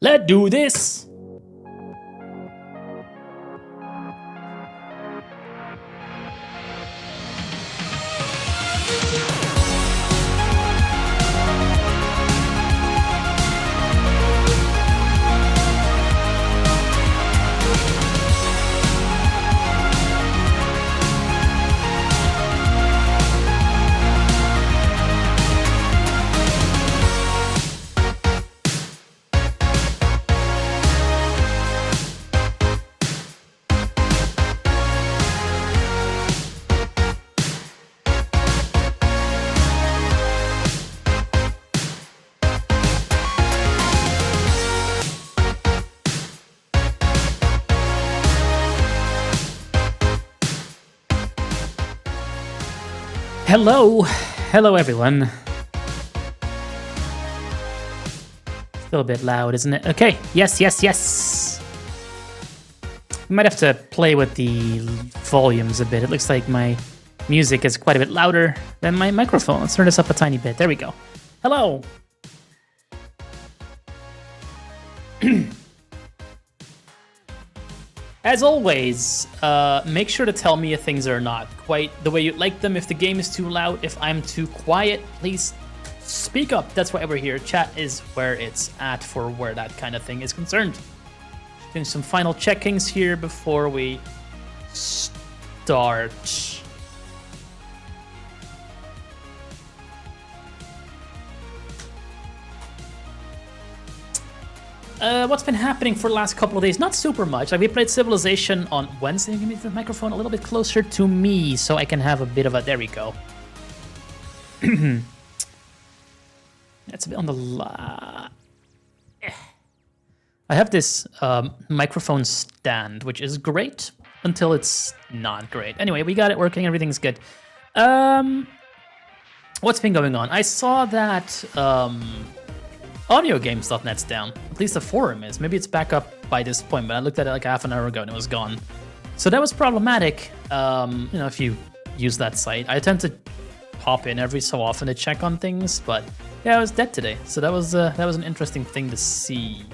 Let's do this! Hello everyone. Still a bit loud, isn't it? Okay, yes. I might have to play with the volumes a bit. It looks like my music is quite a bit louder than my microphone. Let's turn this up a tiny bit. There we go. Hello. As always, make sure to tell me if things are not quite the way you'd like them. If the game is too loud, if I'm too quiet, please speak up. That's why we're here. Chat is where it's at for where that kind of thing is concerned. Doing some final checkings here before we start. What's been happening for the last couple of days? Not super much. Like, we played Civilization on Wednesday. Give me the microphone a little bit closer to me so I can have a bit of a... There we go. That's a bit on the... I have this microphone stand, which is great until it's not great. Anyway, we got it working. Everything's good. What's been going on? I saw that... AudioGames.net's down. At least the forum is. Maybe it's back up by this point, but I looked at it like half an hour ago and it was gone. So that was problematic. If you use that site, I tend to hop in every so often to check on things, but yeah, it was dead today. So that was an interesting thing to see.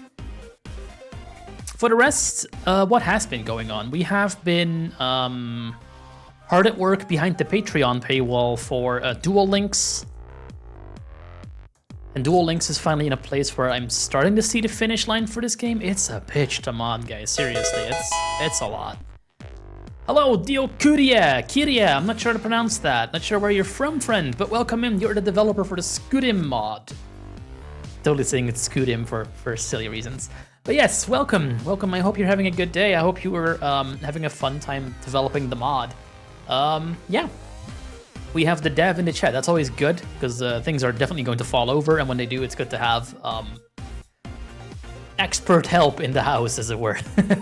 For the rest, what has been going on? We have been hard at work behind the Patreon paywall for Dual Links. And Dual Links is finally in a place where I'm starting to see the finish line for this game. It's a pitch to mod, guys. Seriously, it's a lot. Hello, Kiria. I'm not sure to pronounce that. Not sure where you're from, friend, but welcome in. You're the developer for the Scudim mod. Totally saying it's Scudim for silly reasons. But yes, welcome. I hope you're having a good day. I hope you were having a fun time developing the mod. Yeah. We have the dev in the chat. That's always good, because things are definitely going to fall over, and when they do, it's good to have expert help in the house, as it were.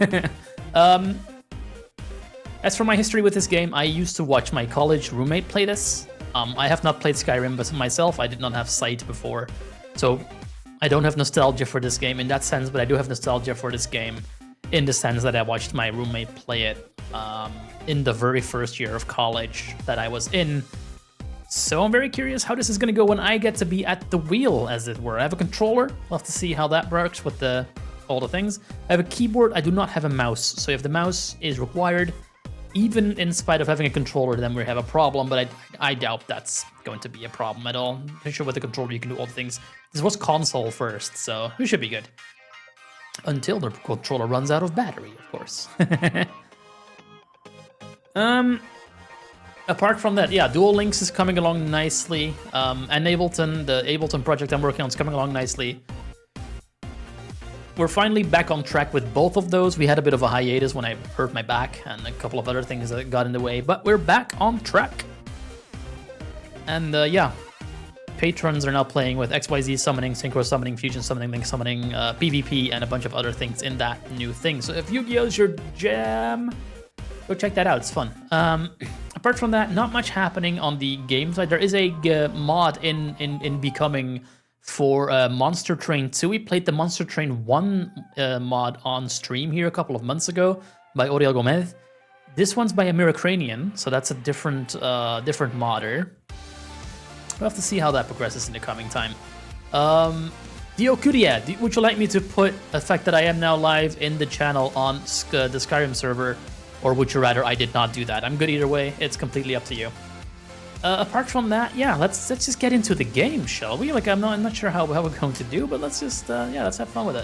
As for my history with this game, I used to watch my college roommate play this. I have not played Skyrim, but myself, I did not have Sight before. So I don't have nostalgia for this game in that sense, but I do have nostalgia for this game in the sense that I watched my roommate play it in the very first year of college that I was in. So I'm very curious how this is going to go when I get to be at the wheel, as it were. I have a controller. We'll have to see how that works with all the things. I have a keyboard. I do not have a mouse. So if the mouse is required, even in spite of having a controller, then we have a problem. But I doubt that's going to be a problem at all. I'm pretty sure with the controller you can do all the things. This was console first, so we should be good. Until the controller runs out of battery, of course. Apart from that, yeah, Dual Links is coming along nicely. And Ableton, the Ableton project I'm working on is coming along nicely. We're finally back on track with both of those. We had a bit of a hiatus when I hurt my back and a couple of other things that got in the way, but we're back on track. And yeah, patrons are now playing with XYZ summoning, Synchro summoning, Fusion summoning, Link summoning, PvP, and a bunch of other things in that new thing. So if Yu-Gi-Oh's your jam, go check that out. It's fun. Apart from that, not much happening on the game side. There is a mod in Becoming for Monster Train 2. We played the Monster Train 1 mod on stream here a couple of months ago by Oriel Gomez. This one's by Americranian, so that's a different modder. We'll have to see how that progresses in the coming time. Diokuria, would you like me to put the fact that I am now live in the channel on the Skyrim server, or would you rather I did not do that? I'm good either way. It's completely up to you. Apart from that, yeah, let's just get into the game, shall we? Like, I'm not sure how we're going to do, but let's just yeah, let's have fun with it.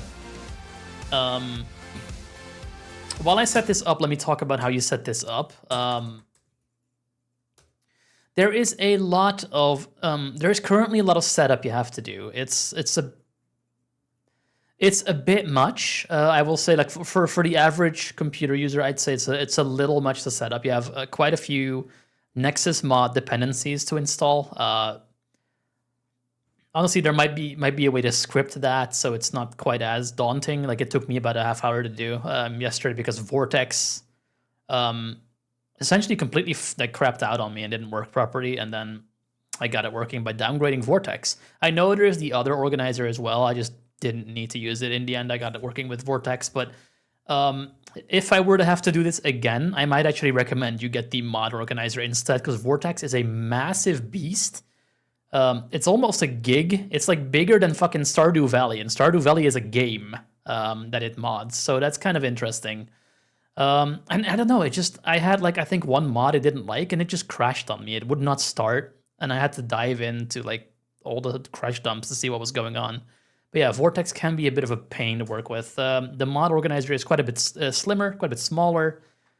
While I set this up, let me talk about how you set this up. There is a lot of there is currently a lot of setup you have to do. It's a bit much. I will say, like for the average computer user, I'd say it's a little much to set up. You have quite a few Nexus mod dependencies to install. Honestly, there might be a way to script that so it's not quite as daunting. Like, it took me about a half hour to do yesterday because Vortex essentially completely crapped out on me and didn't work properly, and then I got it working by downgrading Vortex. I know there's the other organizer as well. I just didn't need to use it in the end. I got it working with Vortex, but if I were to have to do this again, I might actually recommend you get the mod organizer instead, because Vortex is a massive beast. It's almost a gig. It's like bigger than fucking Stardew Valley, and Stardew Valley is a game that it mods, so that's kind of interesting. And I don't know, I had like, I think one mod I didn't like, and it just crashed on me. It would not start, and I had to dive into like all the crash dumps to see what was going on. But yeah, Vortex can be a bit of a pain to work with. The mod organizer is quite a bit slimmer, quite a bit smaller.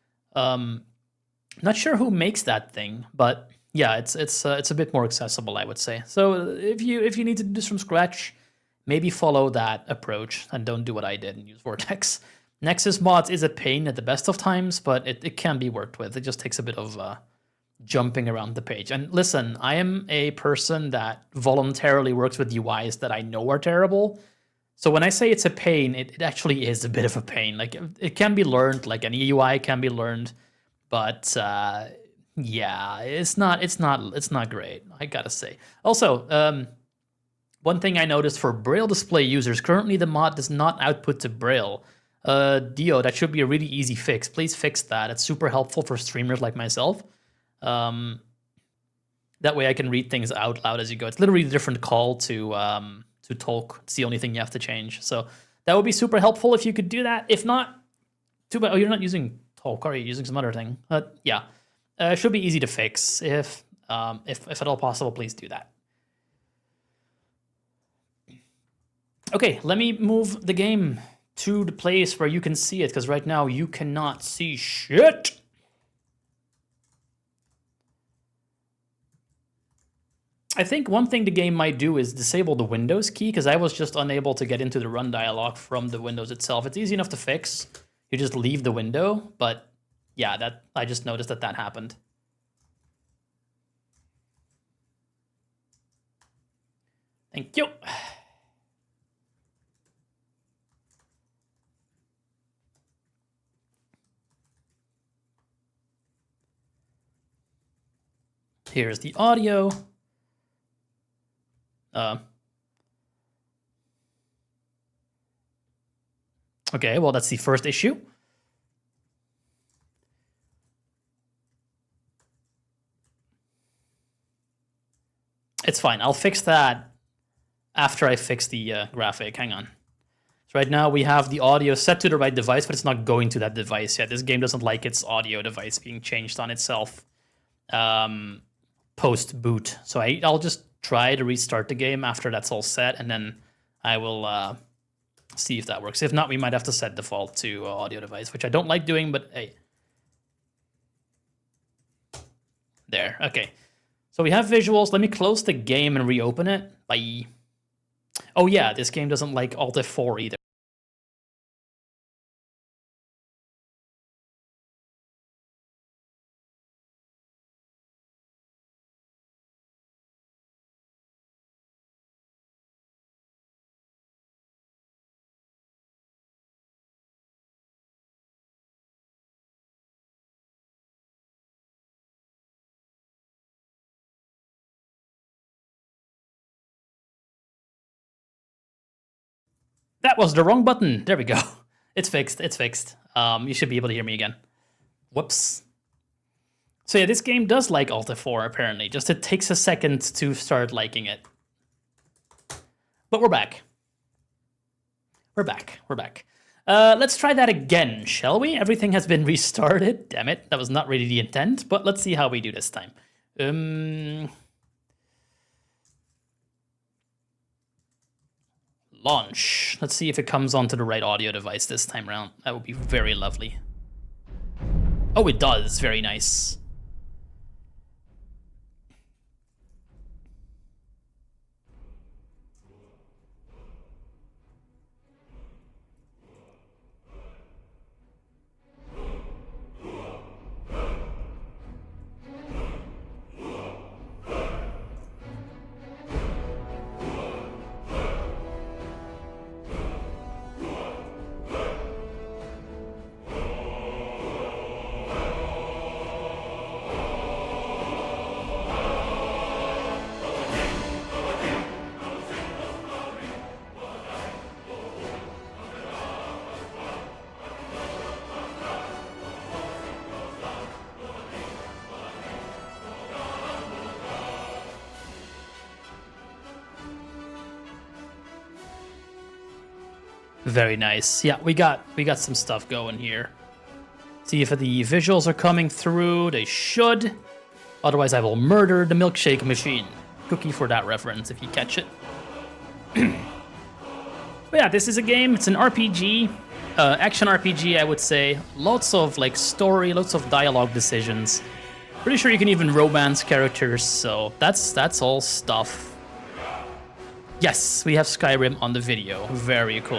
Not sure who makes that thing, but yeah, it's a bit more accessible, I would say. So if you need to do this from scratch, maybe follow that approach and don't do what I did and use Vortex. Nexus mods is a pain at the best of times, but it can be worked with. It just takes a bit of jumping around the page. And listen, I am a person that voluntarily works with UIs that I know are terrible. So when I say it's a pain, it actually is a bit of a pain. Like, it can be learned, like any UI can be learned, but yeah, it's not great, I gotta say. Also, one thing I noticed for Braille display users, currently the mod does not output to Braille. Dio, that should be a really easy fix. Please fix that. It's super helpful for streamers like myself. That way I can read things out loud as you go. It's literally a different call to talk. It's the only thing you have to change. So that would be super helpful if you could do that. If not, too bad. Oh, you're not using talk, are you? Using some other thing? Yeah, it should be easy to fix. If at all possible, please do that. Okay, let me move the game to the place where you can see it, because right now you cannot see shit. I think one thing the game might do is disable the Windows key, because I was just unable to get into the run dialog from the Windows itself. It's easy enough to fix. You just leave the window, but yeah, I just noticed that happened. Thank you. Here's the audio. Okay, well, that's the first issue. It's fine. I'll fix that after I fix the graphic. Hang on. So right now we have the audio set to the right device, but it's not going to that device yet. This game doesn't like its audio device being changed on itself post-boot. So I'll just try to restart the game after that's all set, and then I will see if that works. If not, we might have to set default to audio device, which I don't like doing, but hey. There, okay. So we have visuals. Let me close the game and reopen it. Bye. Oh yeah, this game doesn't like Alt F4 either. That was the wrong button. There we go. It's fixed. It's fixed. You should be able to hear me again. Whoops. So yeah, this game does like Alt F4 apparently. Just it takes a second to start liking it. But we're back. We're back. We're back. Let's try that again, shall we? Everything has been restarted. Damn it. That was not really the intent, but let's see how we do this time. Launch. Let's see if it comes onto the right audio device this time around. That would be very lovely. Oh, it does. Very nice. Very nice. Yeah, we got some stuff going here. See if the visuals are coming through. They should. Otherwise, I will murder the milkshake machine. Cookie for that reference, if you catch it. But yeah, this is a game. It's an RPG, action RPG, I would say. Lots of like story, lots of dialogue decisions. Pretty sure you can even romance characters. So that's all stuff. Yes, we have Skyrim on the video. Very cool.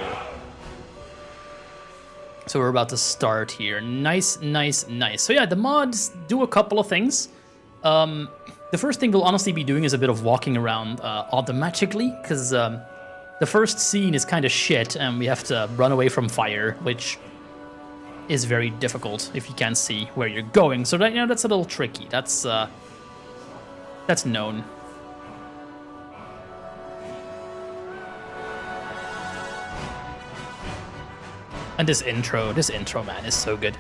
So we're about to start here. Nice, nice, nice. So yeah, the mods do a couple of things. The first thing we'll honestly be doing is a bit of walking around automatically, because the first scene is kind of shit, and we have to run away from fire, which is very difficult if you can't see where you're going. So right now, that's a little tricky. That's known. And this intro, man, is so good.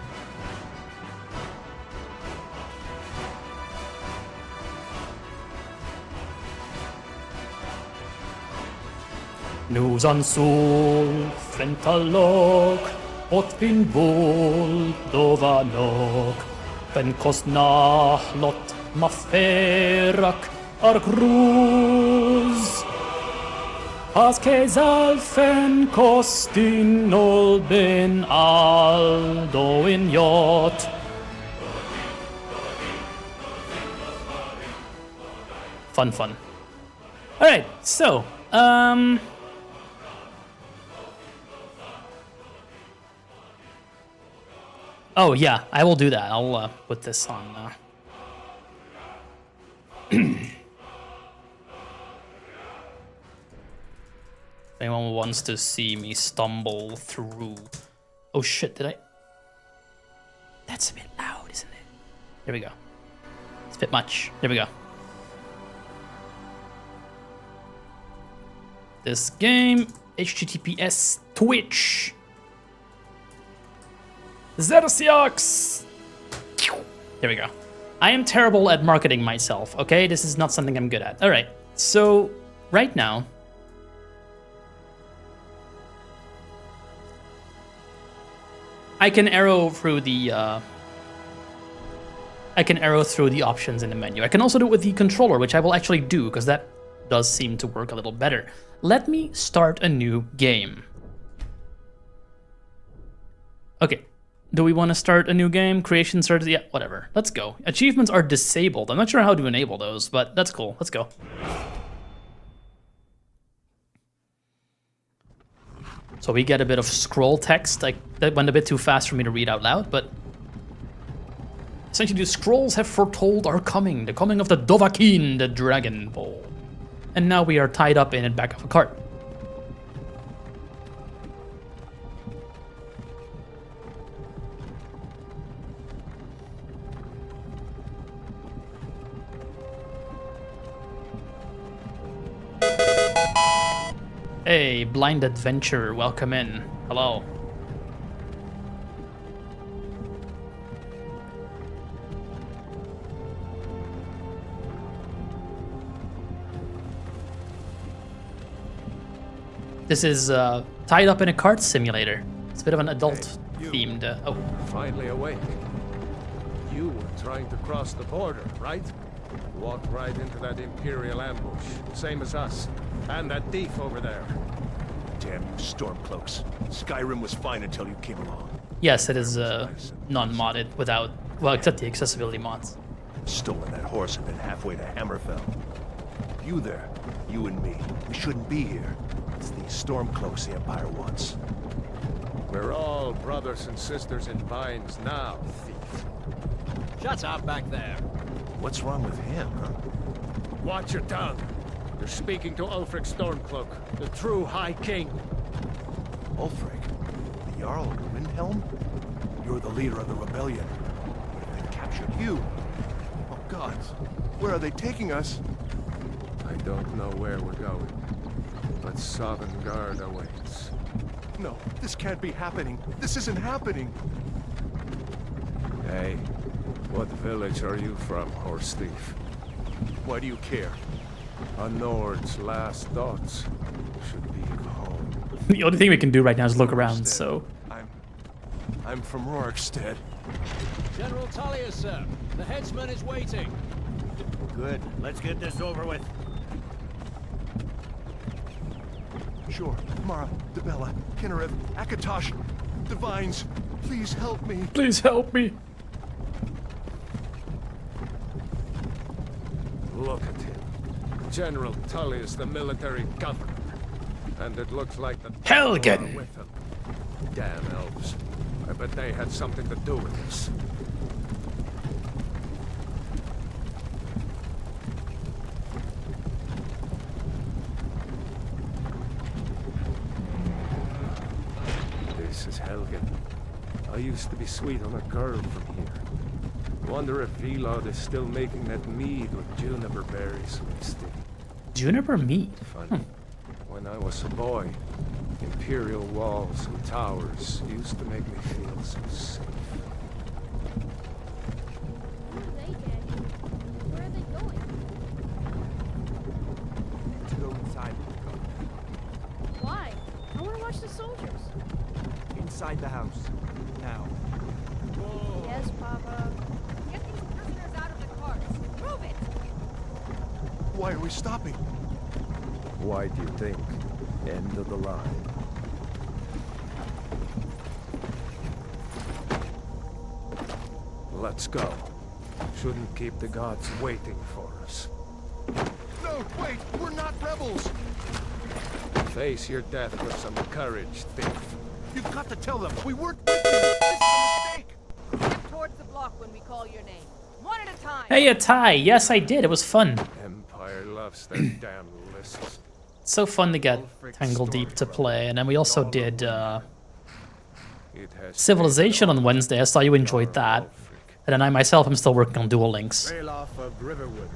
Nus an sol, fentalog, ot bin bol, dovanog, fen kostna lot maferak ar cruz. As Alfen kostin ol ben aldo in yacht. Fun. All right, so oh yeah, I will do that. I'll put this on. If anyone wants to see me stumble through. Oh shit, did I? That's a bit loud, isn't it? There we go. It's a bit much. There we go. This game, HTTPS Twitch. Xerxiox! There we go. I am terrible at marketing myself, okay? This is not something I'm good at. All right, so right now, I can arrow through the options in the menu. I can also do it with the controller, which I will actually do, because that does seem to work a little better. Let me start a new game. Okay, do we want to start a new game? Creation started, yeah, whatever. Let's go. Achievements are disabled. I'm not sure how to enable those, but that's cool. Let's go. So we get a bit of scroll text. That went a bit too fast for me to read out loud, but essentially the scrolls have foretold our coming, the coming of the Dovahkiin, the Dragon Ball. And now we are tied up in the back of a cart. Hey, Blind Adventure, welcome in. Hello. This is tied up in a cart simulator. It's a bit of an adult-themed... oh. Finally awake. You were trying to cross the border, right? Walked right into that Imperial ambush, same as us. And that thief over there. Damn you, Stormcloaks. Skyrim was fine until you came along. Yes, it is non-modded without... well, except the accessibility mods. Stolen that horse and been halfway to Hammerfell. You there, you and me, we shouldn't be here. It's these Stormcloaks the Empire wants. We're all brothers and sisters in binds now, thief. Shut up back there. What's wrong with him, huh? Watch your tongue. You're speaking to Ulfric Stormcloak, the true High King. Ulfric? The Jarl of Windhelm? You're the leader of the rebellion. What if they captured you? Oh gods, where are they taking us? I don't know where we're going, but Sovngarde awaits. No, this can't be happening. This isn't happening. Hey, what village are you from, horse thief? Why do you care? A Nord's last thoughts should be home. The only thing we can do right now is look around, so... I'm from Rorikstead. General Tullius, sir. The headsman is waiting. Good. Let's get this over with. Sure, Mara, Dibella, Kynareth, Akatosh, Divines, please help me. Please help me. Look at him. General Tullius, the military governor. And it looks like the Helgen! are with him. Damn elves. I bet they had something to do with this. This is Helgen. I used to be sweet on a girl from here. Wonder if Vilod is still making that mead with juniper berries mixed in. Juniper meat? Funny. When I was a boy, Imperial walls and towers used to make me feel so safe. Who are they, Daddy? Where are they going? To go inside. Why? I want to watch the soldiers. Inside the house. Now. Yes, Papa. Get these prisoners out of the carts. Move it! Why are we stopping? Why do you think? End of the line. Let's go. Shouldn't keep the gods waiting for us. No, wait, we're not rebels. Face your death with some courage, thief. You've got to tell them we weren't with you. This is a mistake. Step towards the block when we call your name. One at a time. Hey, a tie. Yes, I did. It was fun. Empire loves their damn lists. It's so fun to get Tangle Deep to play. And then we also did It has Civilization on Wednesday. I saw you enjoyed that. And then I myself am still working on Duel Links. Ralof of Riverwood.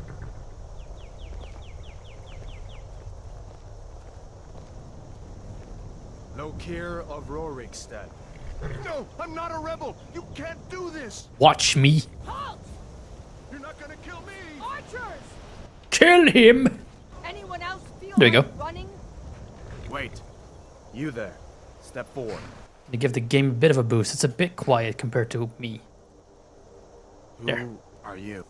Lokir of Rorikstead. No, I'm not a rebel. You can't do this. Watch me. Halt! You're not gonna kill me. Archers! Kill him! Anyone else feel There you like go. running? Wait. You there. Step forward. To give the game a bit of a boost. It's a bit quiet compared to me. There. Who are you?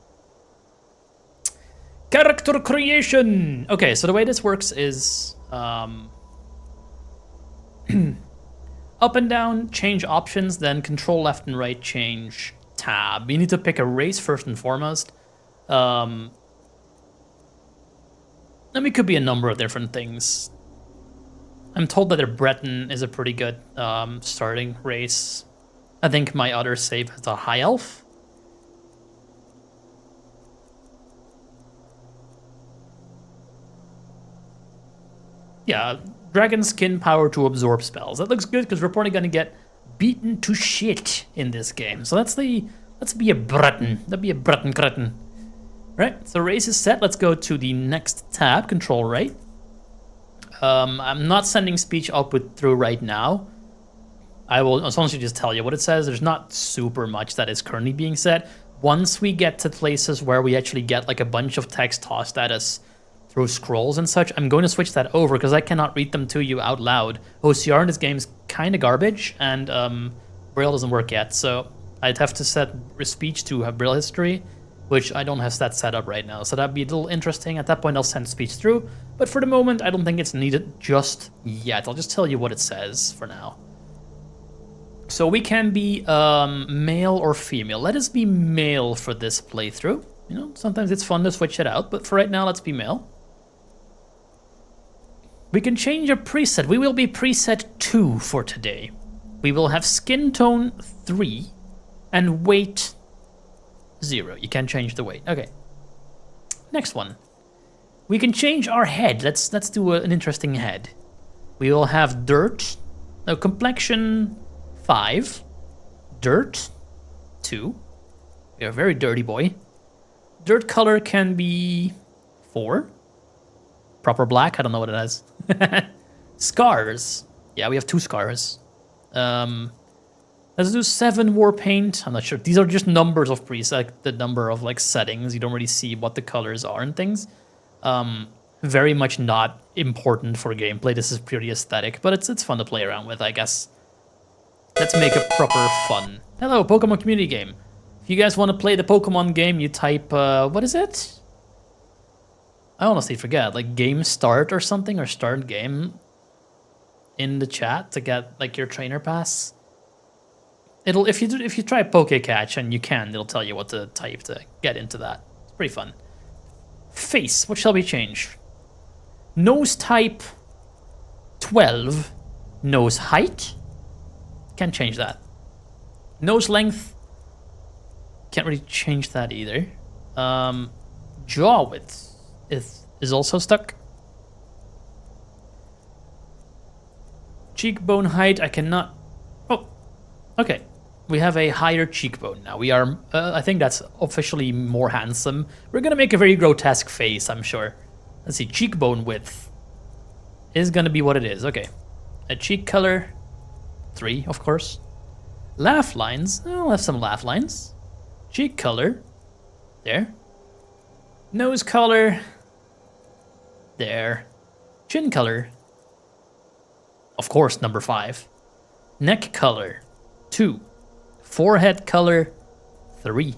Character creation! Okay, so the way this works is... up and down, change options, then control left and right, change tab. You need to pick a race first and foremost. I mean, it could be a number of different things. I'm told that a Breton is a pretty good starting race. I think my other save is a High Elf. Yeah, dragon skin power to absorb spells. That looks good because we're probably gonna get beaten to shit in this game. So let's be a Breton. That'd be a Breton cretin. Right, so race is set. Let's go to the next tab, control right. I'm not sending speech output through right now. I will essentially just tell you what it says. There's not super much that is currently being said. Once we get to places where we actually get like a bunch of text tossed at us through scrolls and such. I'm going to switch that over because I cannot read them to you out loud. OCR in this game is kind of garbage, and Braille doesn't work yet, so I'd have to set speech to have Braille history, which I don't have that set up right now. So that'd be a little interesting. At that point, I'll send speech through, but for the moment, I don't think it's needed just yet. I'll just tell you what it says for now. So we can be male or female. Let us be male for this playthrough. You know, sometimes it's fun to switch it out, but for right now, let's be male. We can change a preset. We will be preset 2 for today. We will have skin tone 3 and weight 0. You can change the weight. Okay. Next one. We can change our head. Let's do an interesting head. We will have dirt. No, complexion 5. Dirt 2. You're a very dirty boy. Dirt color can be 4. Proper black, I don't know what it has. Scars. Yeah, we have 2 scars. Let's do 7 war paint. I'm not sure. These are just numbers of preset, the number of like settings. You don't really see what the colors are and things. Very much not important for gameplay. This is purely aesthetic, but it's fun to play around with, I guess. Let's make a proper fun. Hello, Pokemon community game. If you guys want to play the Pokemon game, you type, what is it? I honestly forget, like game start or something, or start game in the chat to get like your trainer pass. It'll if you try Pokecatch and you can, it'll tell you what to type to get into that. It's pretty fun. Face, what shall we change? Nose type 12. Nose height. Can't change that. Nose length. Can't really change that either. Jaw width is also stuck. Cheekbone height, I cannot. Oh, okay. We have a higher cheekbone now. We are, I think that's officially more handsome. We're gonna make a very grotesque face, I'm sure. Let's see, cheekbone width is gonna be what it is. Okay. A cheek color, 3, of course. Laugh lines, I'll have some laugh lines. Cheek color, there. Nose color, there. Chin color, of course, number 5. Neck color, 2. Forehead color, 3.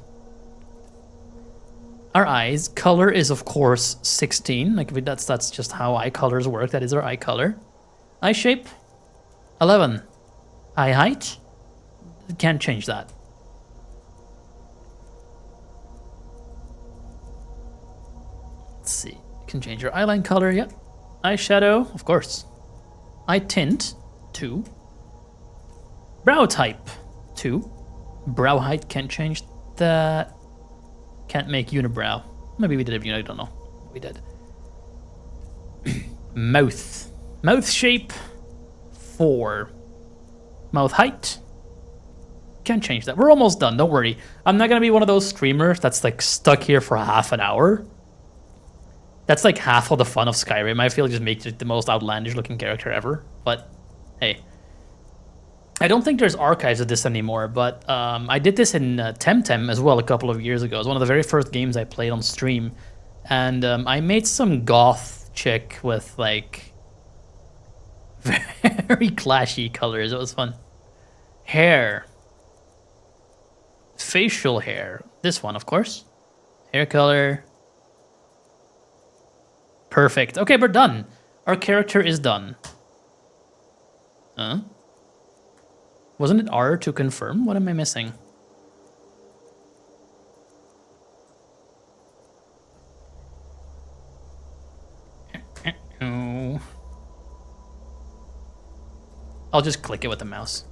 Our eyes color is of course 16. Like that's just how eye colors work. That is our eye color. Eye shape, 11. Eye height, can't change that. Let's see. You can change your eyeline color. Yep. Eyeshadow, of course. Eye tint, 2. Brow type, 2. Brow height, can't change that. Can't make unibrow. Maybe we did a unibrow, I don't know. We did. Mouth. Mouth shape, 4. Mouth height. Can't change that. We're almost done, don't worry. I'm not gonna be one of those streamers that's like stuck here for half an hour. That's like half of the fun of Skyrim. I feel just makes it the most outlandish looking character ever. But hey. I don't think there's archives of this anymore, but I did this in Temtem as well a couple of years ago. It was one of the very first games I played on stream. And I made some goth chick with like very clashy colors. It was fun. Hair. Facial hair. This one, of course. Hair color. Perfect. Okay, we're done. Our character is done. Huh? Wasn't it R to confirm? What am I missing? I'll just click it with the mouse.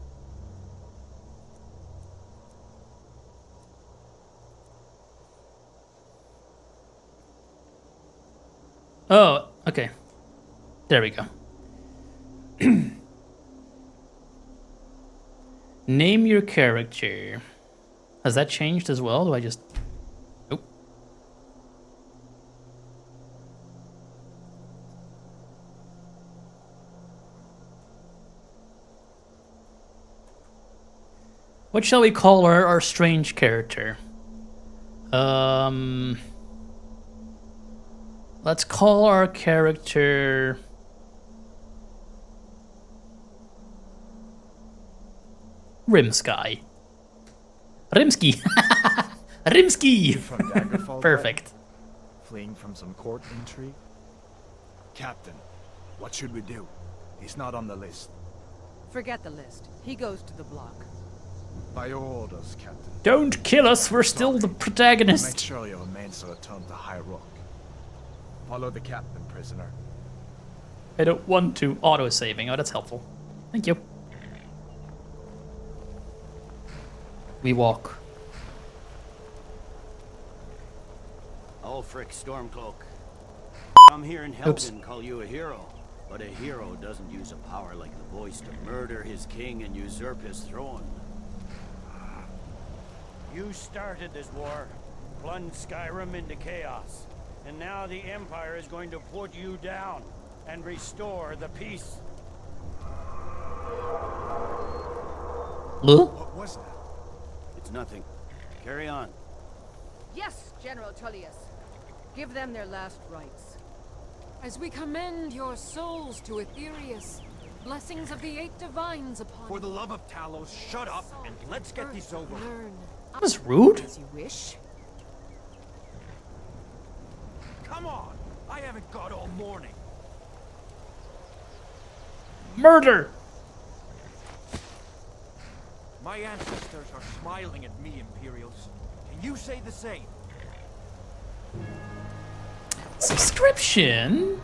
Oh, okay. There we go. Name your character. Has that changed as well? Do I just... Nope. What shall we call our strange character? Let's call our character... Rimsky. Rimsky. Rimsky. From Daggerfall? Perfect. Fleeing from some court intrigue? Captain, what should we do? He's not on the list. Forget the list. He goes to the block. By your orders, Captain. Don't kill us, we're still the Make protagonist. sure your mates return to High Rock. Follow the captain, prisoner. I don't want to auto-saving. Oh, that's helpful. Thank you. We walk. Ulfric Stormcloak. I'm here in Oops. Helgen call you a hero. But a hero doesn't use a power like the voice to murder his king and usurp his throne. You started this war, plunged Skyrim into chaos. And now the Empire is going to put you down and restore the peace. Huh? What was that? It's nothing. Carry on. Yes, General Tullius. Give them their last rites. As we commend your souls to Aetherius, blessings of the 8 divines upon For the love of Talos, shut up and let's get Earth this over. learn. That was rude. As you wish. Come on! I haven't got all morning. Murder! My ancestors are smiling at me, Imperials. Can you say the same? Subscription?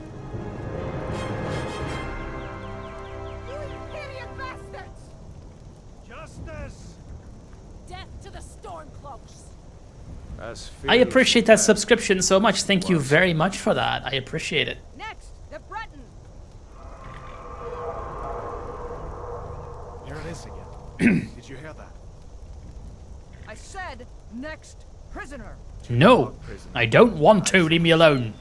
You idiot bastards! Justice! Death to the Stormcloaks! As I fearless appreciate as that that. subscription so much. Thank you very much for that. I appreciate it. Next, the Breton. Here it is again. Did you hear that? I said next prisoner. No, I don't want to. Leave me alone.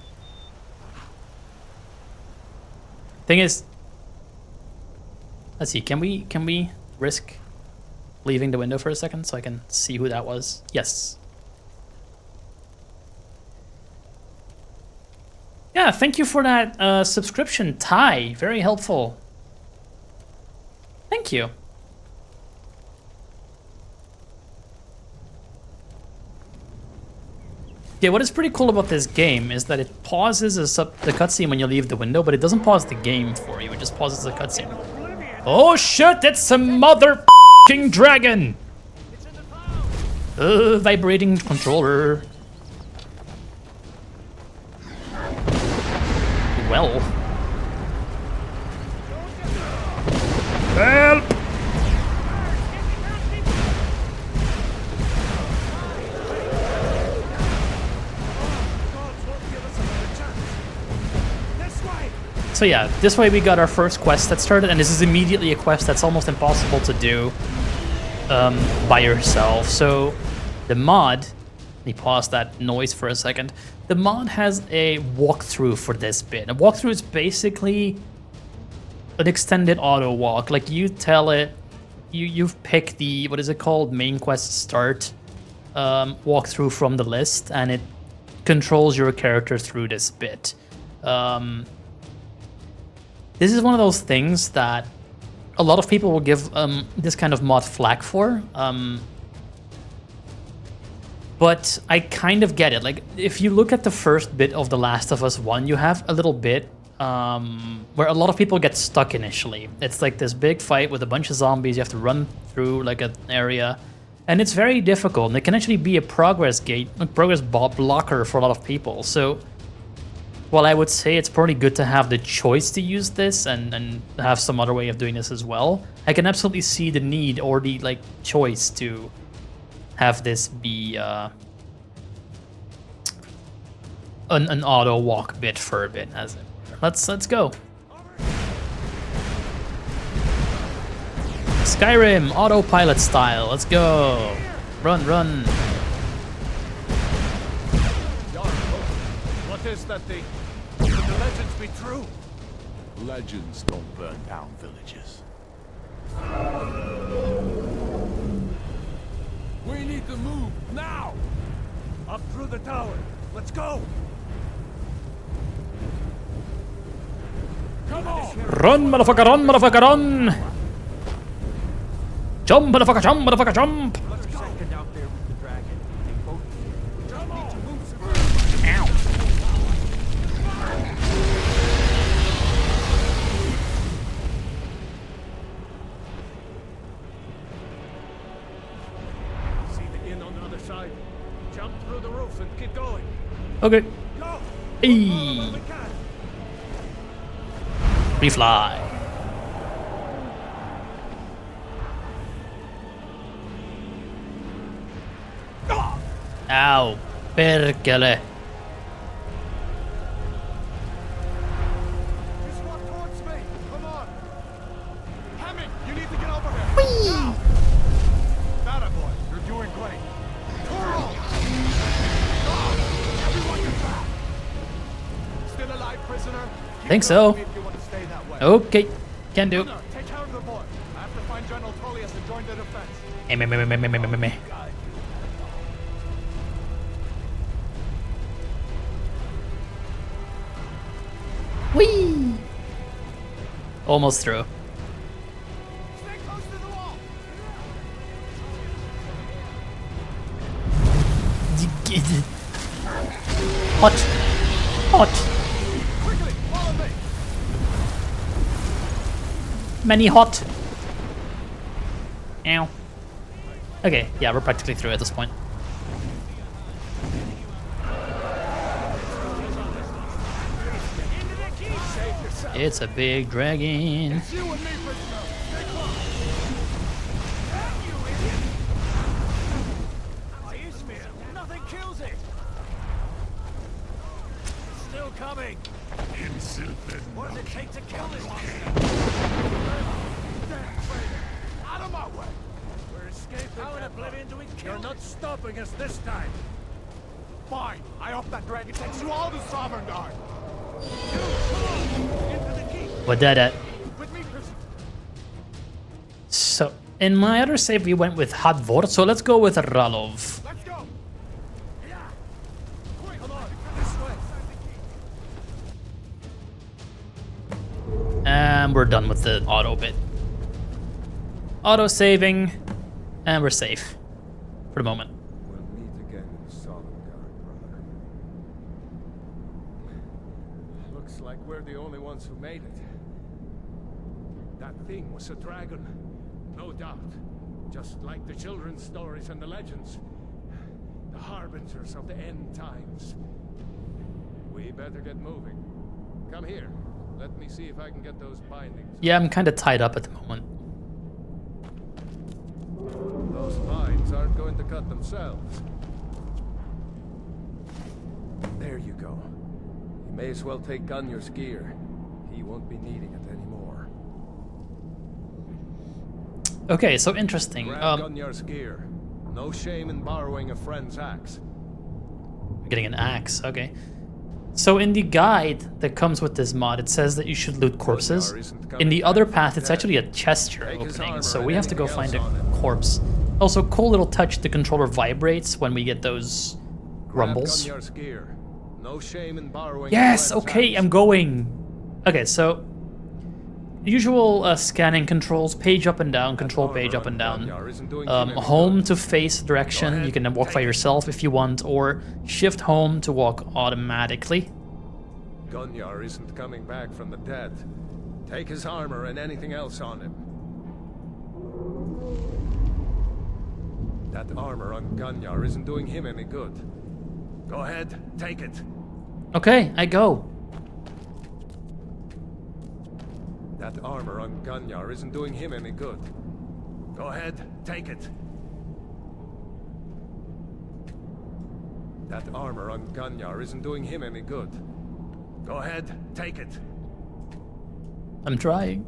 Thing is, let's see. Can we risk leaving the window for a second so I can see who that was? Yes. Yeah, thank you for that subscription, Ty. Very helpful. Thank you. Yeah, what is pretty cool about this game is that it pauses the cutscene when you leave the window, but it doesn't pause the game for you. It just pauses the cutscene. Oh shit! It's a mother-f***ing dragon! Vibrating controller. Well. Help! So yeah, this way we got our first quest that started, and this is immediately a quest that's almost impossible to do by yourself. So the mod, let me pause that noise for a second. The mod has a walkthrough for this bit. A walkthrough is basically an extended auto walk. Like you tell it, you've picked the, what is it called, main quest start walkthrough from the list, and it controls your character through this bit. This is one of those things that a lot of people will give this kind of mod flack for. But I kind of get it. Like, if you look at the first bit of The Last of Us 1, you have a little bit where a lot of people get stuck initially. It's like this big fight with a bunch of zombies. You have to run through like an area. And it's very difficult. And it can actually be a progress gate, a progress blocker for a lot of people. So, while I would say it's probably good to have the choice to use this and have some other way of doing this as well, I can absolutely see the need or the like choice to have this be an auto walk bit for a bit. As it were. Let's go. Skyrim autopilot style. Let's go. Run, run. What is that thing? Could the legends be true? Legends don't burn down villages. We need to move now! Up through the tower. Let's go! Run, motherfucker, run, motherfucker, run! Jump, motherfucker, jump, motherfucker, jump! Second out there with the dragon. They both Ow. See the inn on the other side. Jump through the roof and keep going. Okay. Go! Hey. We can. Refly. Ow. Perkele. Just walk towards me. Come on. Hammond, you need to get over here. Whee! That boy, you're doing great. Toro! Everyone get back. Still alive, prisoner? Keep Think going so. with me if you want to stay that way. Okay. Can do. Gunnar, take care of the boy. I have to find General Tullius and join the defense. Me. Whee! Almost through. Stay close to the wall. Hot. Hot. Quickly, follow me. Many hot. Ow. Okay, yeah, we're practically through at this point. It's a big dragon. It's you and me, prisoner. Stay close. You idiot. Ismail, nothing kills it. It's still coming. What does it take to kill this monster? Out of my way. We're escaping. How in oblivion do we kill? You're not stopping us this time. Fine. I hope that dragon takes you all to Sovereign Guard. What that? With me, prisoner. So, in my other save, we went with Hadvor, so let's go with Ralov. Let's go. Yeah. Quick, come on. This way. And we're done with the auto bit. Auto saving, and we're safe for the moment. We'll meet again in the Solemn Guard, brother. Looks like we're the only ones who made it. That thing was a dragon, no doubt. Just like the children's stories and the legends. The harbingers of the end times. We better get moving. Come here. Let me see if I can get those bindings. Yeah, I'm kind of tied up at the moment. Those vines aren't going to cut themselves. There you go. You may as well take Gunnar's gear. He won't be needing it anymore. Okay, so interesting. Grab Gunnar's gear. No shame in borrowing a friend's axe. Getting an axe, okay. So in the guide that comes with this mod, it says that you should loot corpses. In the other path, it's actually a chest you're opening, so we have to go find a corpse. Also, cool little touch, the controller vibrates when we get those rumbles. Gunnar's gear. No shame in borrowing Yes, a friend's okay, axe. I'm going. Okay, so usual scanning controls, page up and down, control page up and down. Home to face direction, you can walk by yourself if you want, or shift home to walk automatically. Gunnar isn't coming back from the dead. Take his armor and anything else on him. That armor on Gunnar isn't doing him any good. Go ahead, take it. Okay, I go. That armor on Gunnar isn't doing him any good. Go ahead, take it. That armor on Gunnar isn't doing him any good. Go ahead, take it. I'm trying.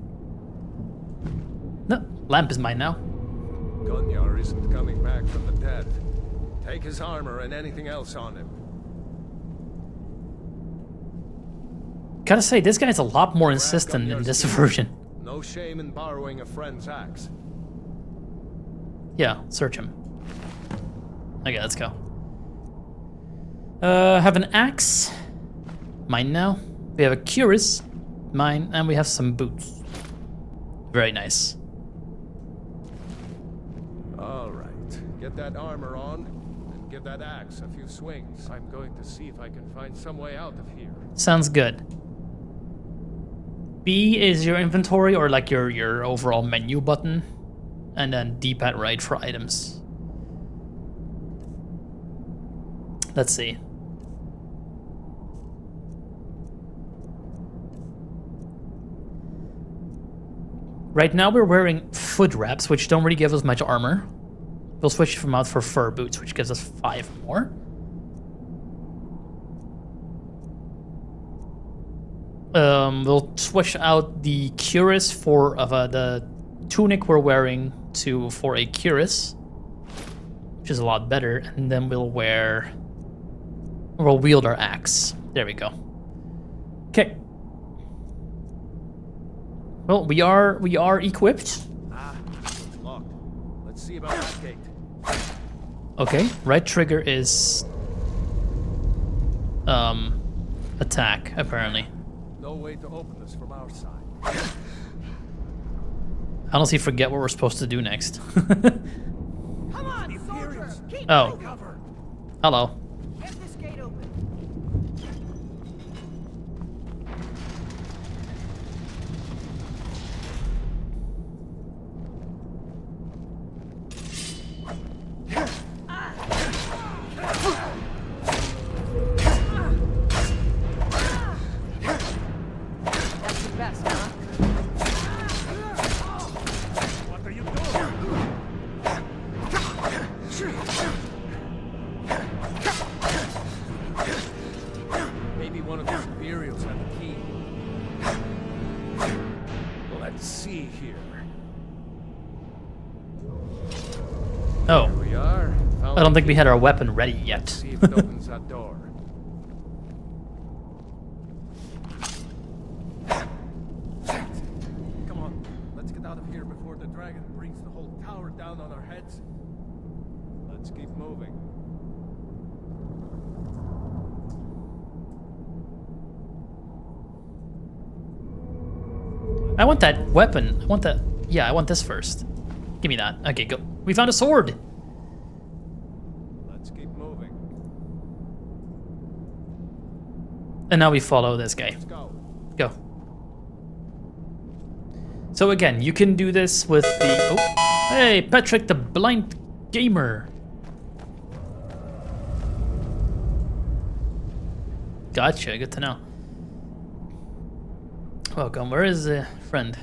No, lamp is mine now. Gunnar isn't coming back from the dead. Take his armor and anything else on him. Gotta say, this guy's a lot more insistent in this version. No shame in borrowing a friend's axe. Yeah, search him. Okay, let's go. Have an axe. Mine now. We have a cuirass. Mine, and we have some boots. Very nice. All right. Get that armor on, and give that axe a few swings. I'm going to see if I can find some way out of here. Sounds good. B is your inventory, or like your overall menu button, and then D-pad right for items. Let's see. Right now we're wearing foot wraps, which don't really give us much armor. We'll switch them out for fur boots, which gives us 5 more. We'll switch out the cuirass for the tunic we're wearing for a cuirass, which is a lot better, and then we'll wield our axe. There we go. Okay. Well, we are equipped. Ah, it's locked. Let's see about that gate. Okay, right trigger is attack, apparently. No way to open this from our side. I honestly forget what we're supposed to do next. Come on, soldier! Keep Oh. cover! Hello. Get this gate open. That's the best, huh? What are you doing? Maybe one of the Imperials had the key. Let's see here. Oh, Here we are. Found I don't the think we key. had our weapon ready yet. See if it opens that door. Come on, let's get out of here before the dragon brings the whole tower down on our heads. Let's keep moving. I want that weapon. I want that. Yeah, I want this first. Give me that. Okay, go. We found a sword. Let's keep moving. And now we follow this guy. Let's go. Go. So again, you can do this with the... Oh, hey, Patrick the Blind Gamer. Gotcha, good to know. Welcome, where is the friend?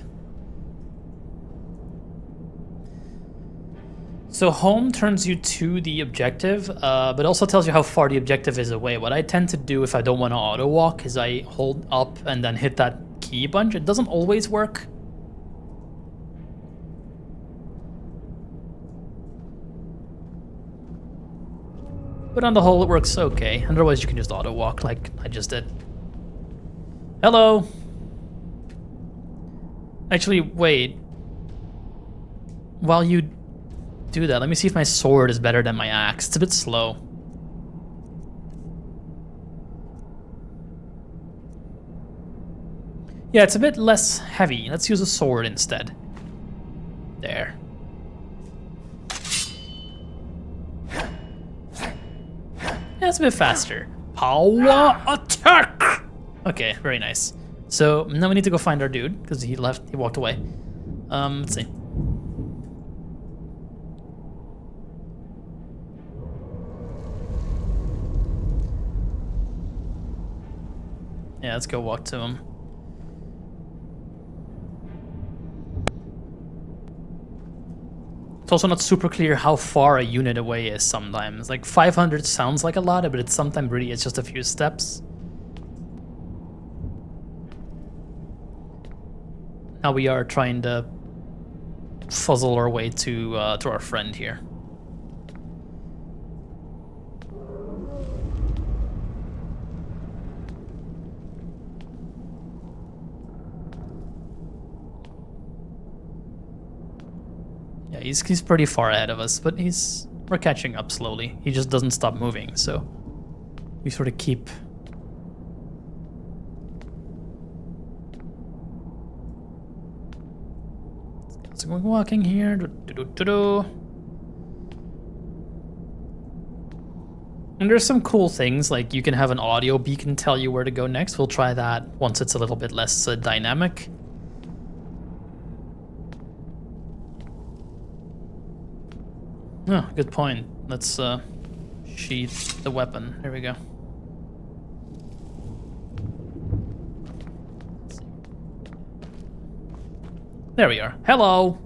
So home turns you to the objective, but also tells you how far the objective is away. What I tend to do if I don't want to auto walk is I hold up and then hit that key a bunch. It doesn't always work. But on the whole, it works okay. Otherwise, you can just auto walk like I just did. Hello. Actually, wait. While you do that, let me see if my sword is better than my axe. It's a bit slow. Yeah, it's a bit less heavy. Let's use a sword instead. There. Yeah, it's a bit faster. Power attack! Okay, very nice. So now we need to go find our dude, because he walked away. Let's see. Yeah, let's go walk to him. It's also not super clear how far a unit away is sometimes. Like 500 sounds like a lot, but it's sometimes really it's just a few steps. Now we are trying to fuzzle our way to our friend here. Yeah, he's pretty far ahead of us, but we're catching up slowly. He just doesn't stop moving, so we sort of keep So we're walking here. And there's some cool things, like you can have an audio beacon tell you where to go next. We'll try that once it's a little bit less dynamic. Oh, good point. Let's sheath the weapon. There we go. There we are. Hello!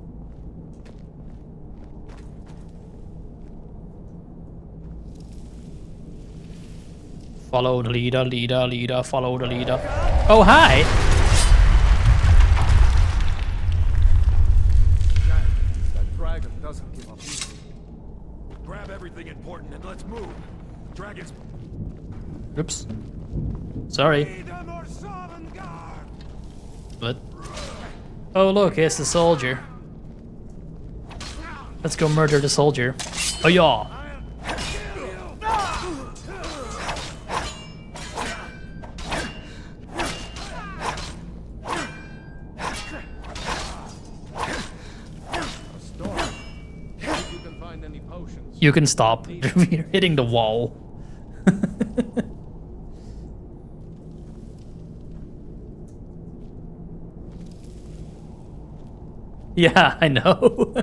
Follow the leader, leader, follow the leader. Oh, hi! That dragon doesn't give up easy. Grab everything important and let's move. Dragons. Oops. Sorry. What? Oh, look, it's the soldier. Let's go murder the soldier. Oh, yeah. You can stop. You're hitting the wall. Yeah, I know.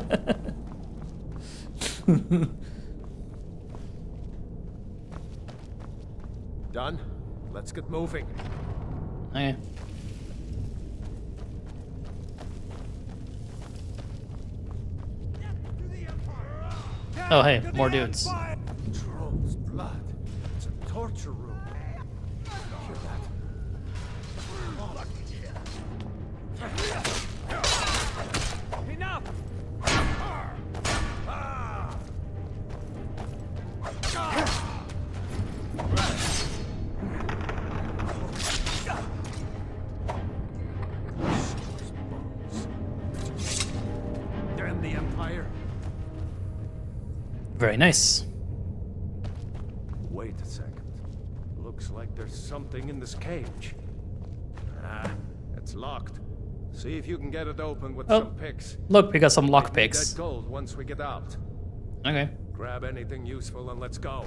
Done? Let's get moving. Okay. Oh, hey, more dudes. Troll's blood. It's a torture room. Hear that? Enough! Damn the Empire. Very nice. Wait a second. Looks like there's something in this cage. Ah, it's locked. See if you can get it open with some picks. Look, we got some lock Need picks. that gold once we get out. Okay. Grab anything useful and let's go.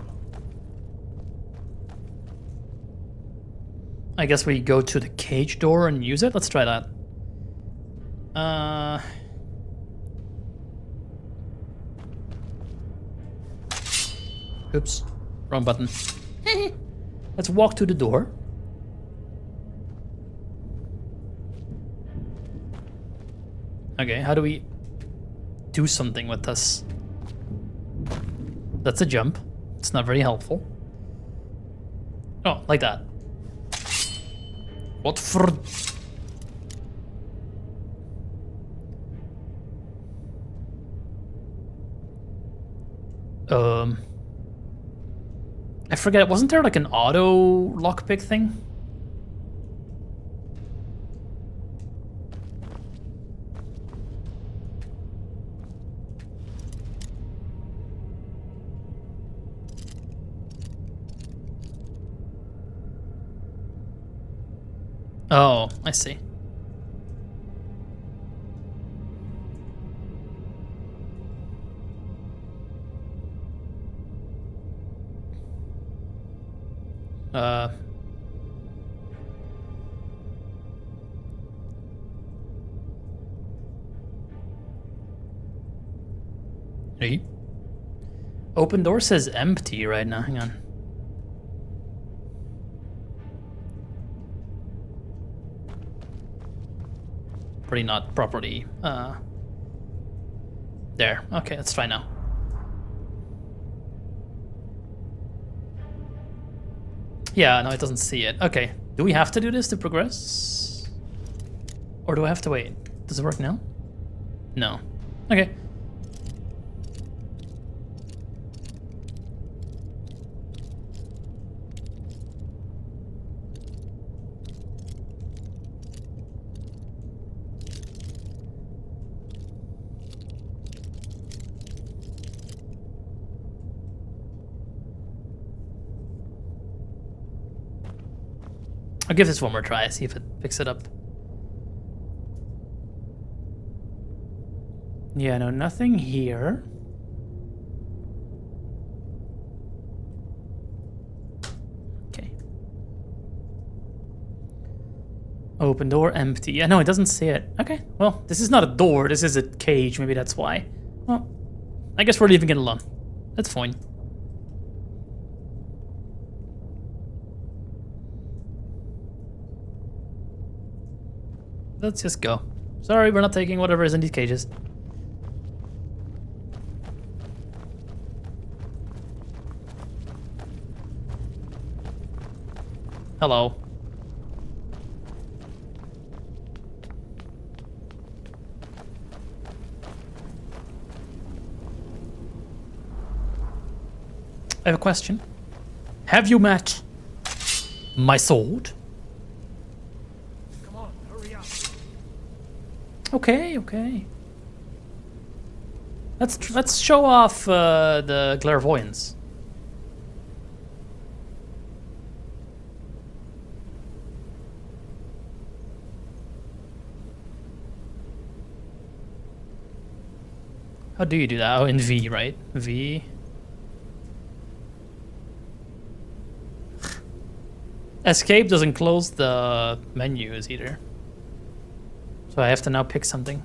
I guess we go to the cage door and use it. Let's try that. Oops. Wrong button. Let's walk to the door. Okay, how do we do something with this? That's a jump. It's not very helpful. Oh, like that. What for? I forget, wasn't there like an auto lockpick thing? Oh, I see. Hey. Open door says empty right now. Hang on. Pretty not properly. There. Okay, let's try now. Yeah, no, it doesn't see it. Okay. Do we have to do this to progress? Or do I have to wait? Does it work now? No. Okay. I'll give this one more try, see if it picks it up. Yeah, no, nothing here. Okay. Open door, empty. Yeah, no, it doesn't say it. Okay, well, this is not a door, this is a cage, maybe that's why. Well, I guess we're leaving it alone. That's fine. Let's just go. Sorry, we're not taking whatever is in these cages. Hello. I have a question. Have you met my sword? Come on, hurry up. Okay, okay. Let's show off the clairvoyance. How do you do that? Oh, in V, right? V. Escape doesn't close the menus either. So I have to now pick something.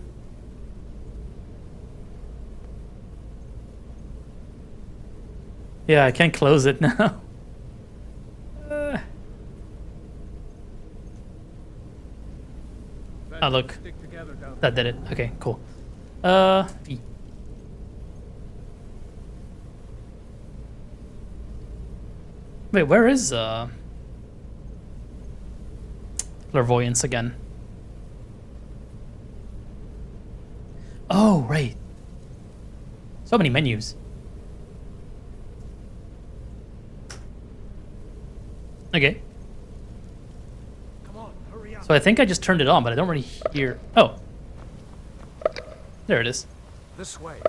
Yeah, I can't close it now. Oh, look. Stick together down That did it. Okay, cool. V. Wait, where is clairvoyance again? Oh, right. So many menus. Okay. Come on, hurry up. So I think I just turned it on, but I don't really hear. Oh. There it is. This way.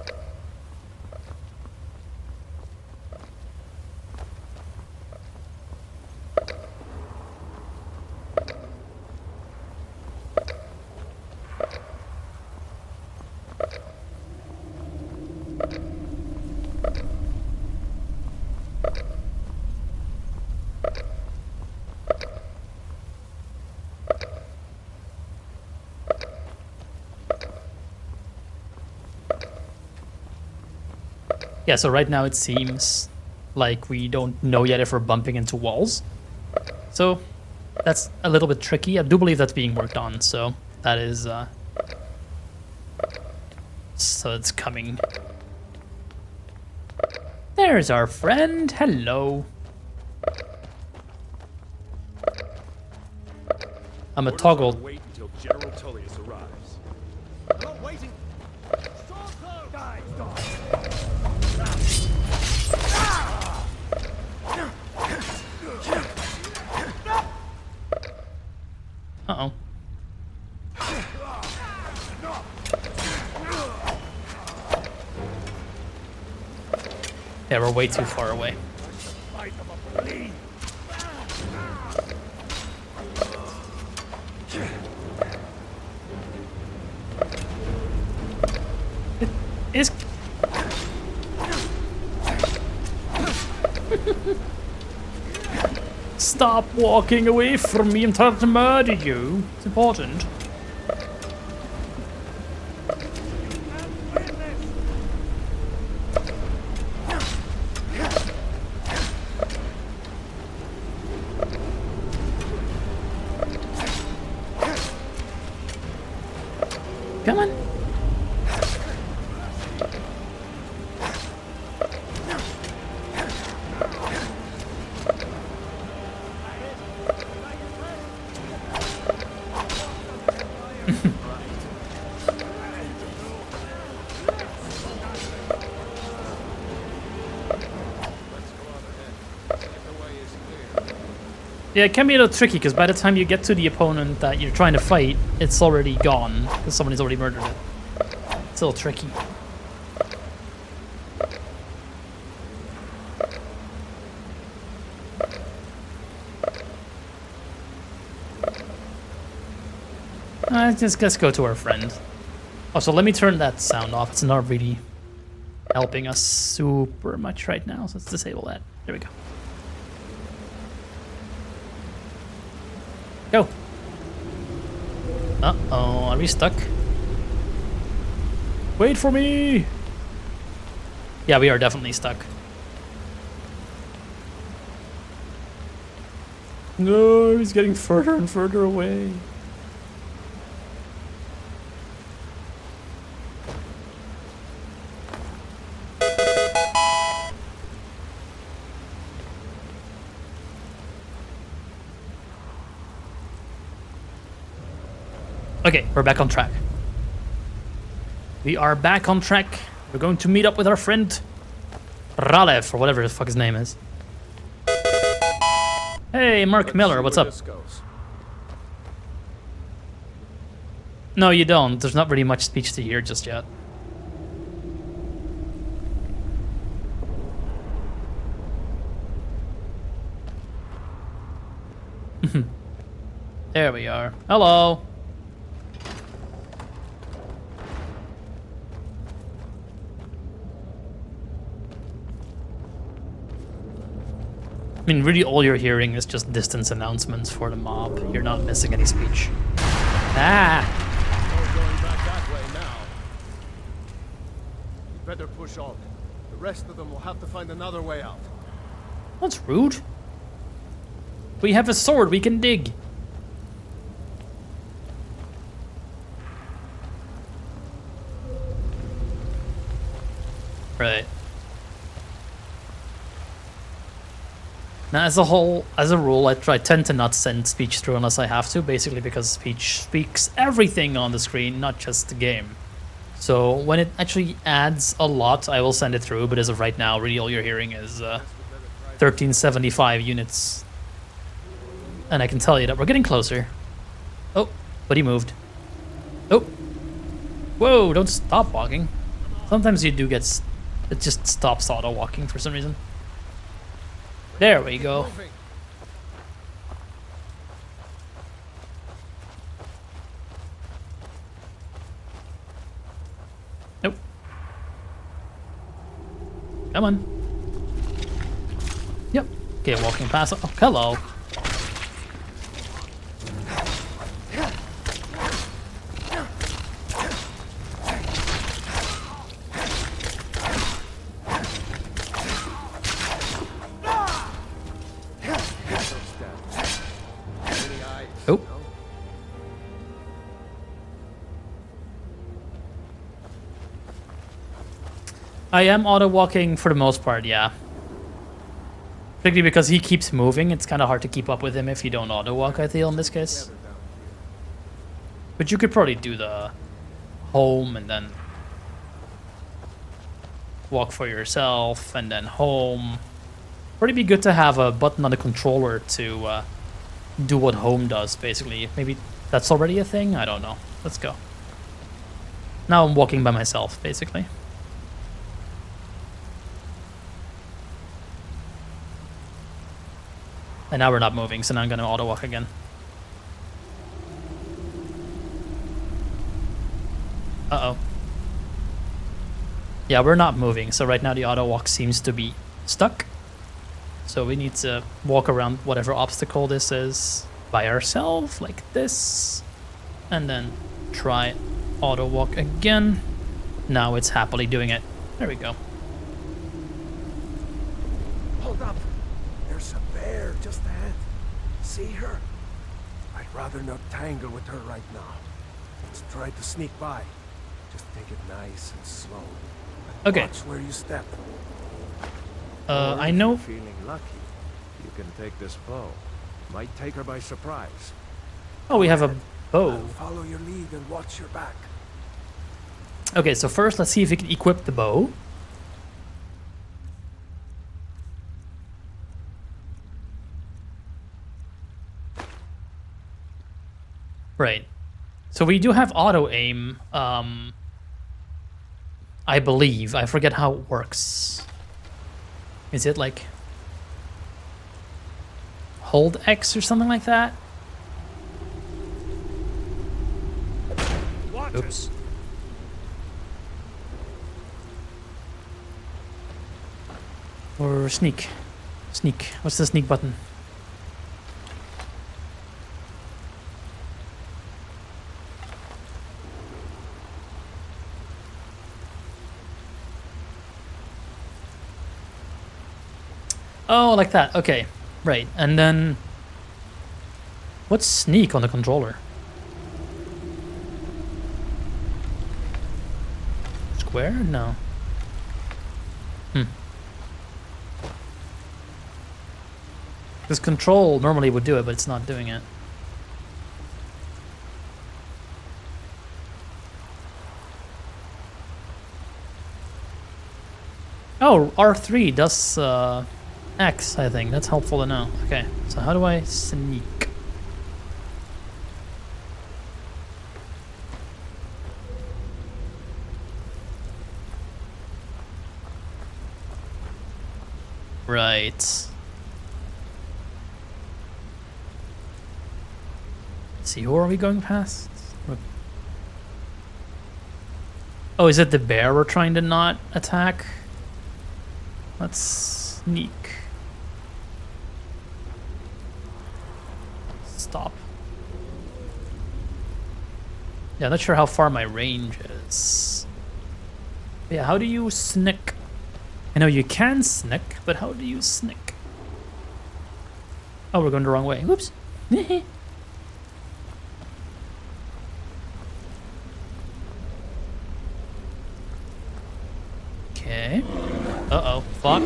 Yeah, so right now it seems like we don't know yet if we're bumping into walls. So that's a little bit tricky. I do believe that's being worked on, so that is... so it's coming. There's our friend. Hello. I'm a toggle. Wait until General Tullius arrives. I'm not waiting. Die, dog. Uh-oh. Yeah, we're way too far away. It is... Stop walking away from me. I'm trying to murder you. It's important. Come on. Yeah, it can be a little tricky because by the time you get to the opponent that you're trying to fight, it's already gone because somebody's already murdered it. It's a little tricky. Let's go to our friend. Oh, so let me turn that sound off. It's not really helping us super much right now, so let's disable that. There we go. Go. Uh-oh, are we stuck? Wait for me! Yeah, we are definitely stuck. No, he's getting further and further away. Okay, we're back on track. We are back on track. We're going to meet up with our friend Ralev, or whatever the fuck his name is. Hey, Mark Miller, what's up? No, you don't. There's not really much speech to hear just yet. There we are. Hello. I mean, really all you're hearing is just distance announcements for the mob. You're not missing any speech. Ah! No going back that way now. You better push on. The rest of them will have to find another way out. That's rude. We have a sword, we can dig. Right. Now, as a rule, I tend to not send speech through unless I have to, basically because speech speaks everything on the screen, not just the game. So when it actually adds a lot, I will send it through, but as of right now, really all you're hearing is 1375 units. And I can tell you that we're getting closer. Oh, but he moved. Oh. Whoa, don't stop walking. Sometimes you do get... It just stops auto-walking for some reason. There we go. Nope. Come on. Yep. Okay, walking past. Oh, hello. Oh. I am auto-walking for the most part, yeah. Particularly because he keeps moving, it's kind of hard to keep up with him if you don't auto-walk, I feel, in this case. But you could probably do the home and then walk for yourself and then home. Probably be good to have a button on the controller to do what home does, basically. Maybe that's already a thing? I don't know. Let's go. Now I'm walking by myself, basically. And now we're not moving, so now I'm gonna auto-walk again. Uh-oh. Yeah, we're not moving, so right now the auto-walk seems to be stuck. So we need to walk around whatever obstacle this is by ourselves, like this. And then try auto-walk again. Now it's happily doing it. There we go. Hold up. There's a bear just ahead. See her? I'd rather not tangle with her right now. Let's try to sneak by. Just take it nice and slow. Okay. Watch where you step. I know. Feeling lucky, you can take this bow. Might take her by surprise. Oh, we have a bow. I'll follow your lead and watch your back. Okay, so first let's see if we can equip the bow. Right. So we do have auto aim. I believe. I forget how it works. Is it like hold X or something like that? Or sneak. Sneak. What's the sneak button? Oh, like that. Okay. Right. And then... What's sneak on the controller? Square? No. Because control normally would do it, but it's not doing it. Oh, R3 does X, I think. That's helpful to know. Okay, so how do I sneak? Right. See, who are we going past? Oh, is it the bear we're trying to not attack? Let's sneak. Stop. Yeah, I'm not sure how far my range is. Yeah, how do you sneak? I know you can sneak, but how do you sneak? Oh, we're going the wrong way. Whoops. Okay. Uh-oh. Fuck.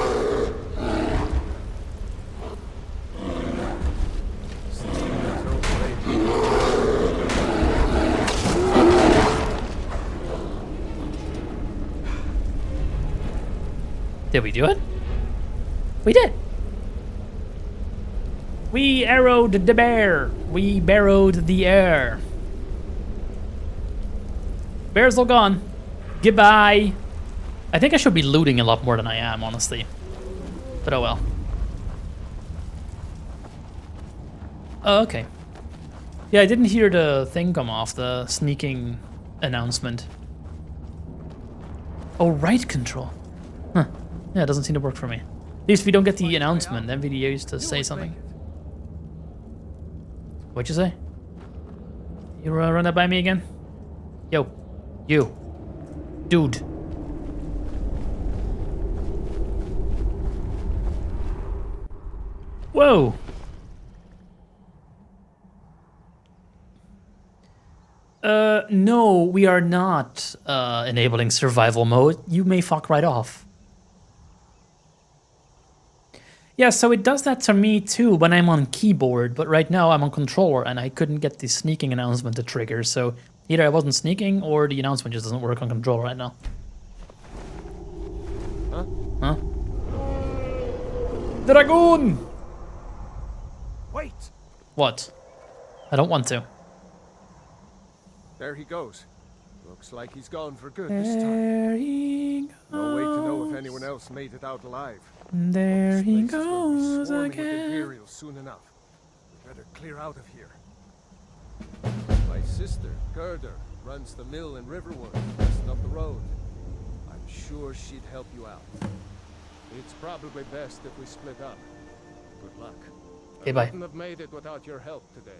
Did we do it? We did. We arrowed the bear. We barrowed the air. Bear's all gone. Goodbye. I think I should be looting a lot more than I am, honestly. But oh well. Oh, okay. Yeah, I didn't hear the thing come off, the sneaking announcement. Oh, right control. Huh. Yeah, it doesn't seem to work for me. At least we don't get the announcement, then video used to say something. What'd you say? You run that by me again? Yo. You. Dude. Whoa. No, we are not enabling survival mode. You may fuck right off. Yeah, so it does that to me too when I'm on keyboard, but right now I'm on controller and I couldn't get the sneaking announcement to trigger, so either I wasn't sneaking or the announcement just doesn't work on controller right now. Huh? Huh? Dragoon! Wait! What? I don't want to. There he goes. Looks like he's gone for good this time. There he goes. No way to know if anyone else made it out alive. There he This place is gonna be goes swarming with again. Imperials soon enough. We better clear out of here. My sister, Gerda, runs the mill in Riverwood, just up the road. I'm sure she'd help you out. It's probably best if we split up. Good luck. Okay, I bye. wouldn't have made it without your help today.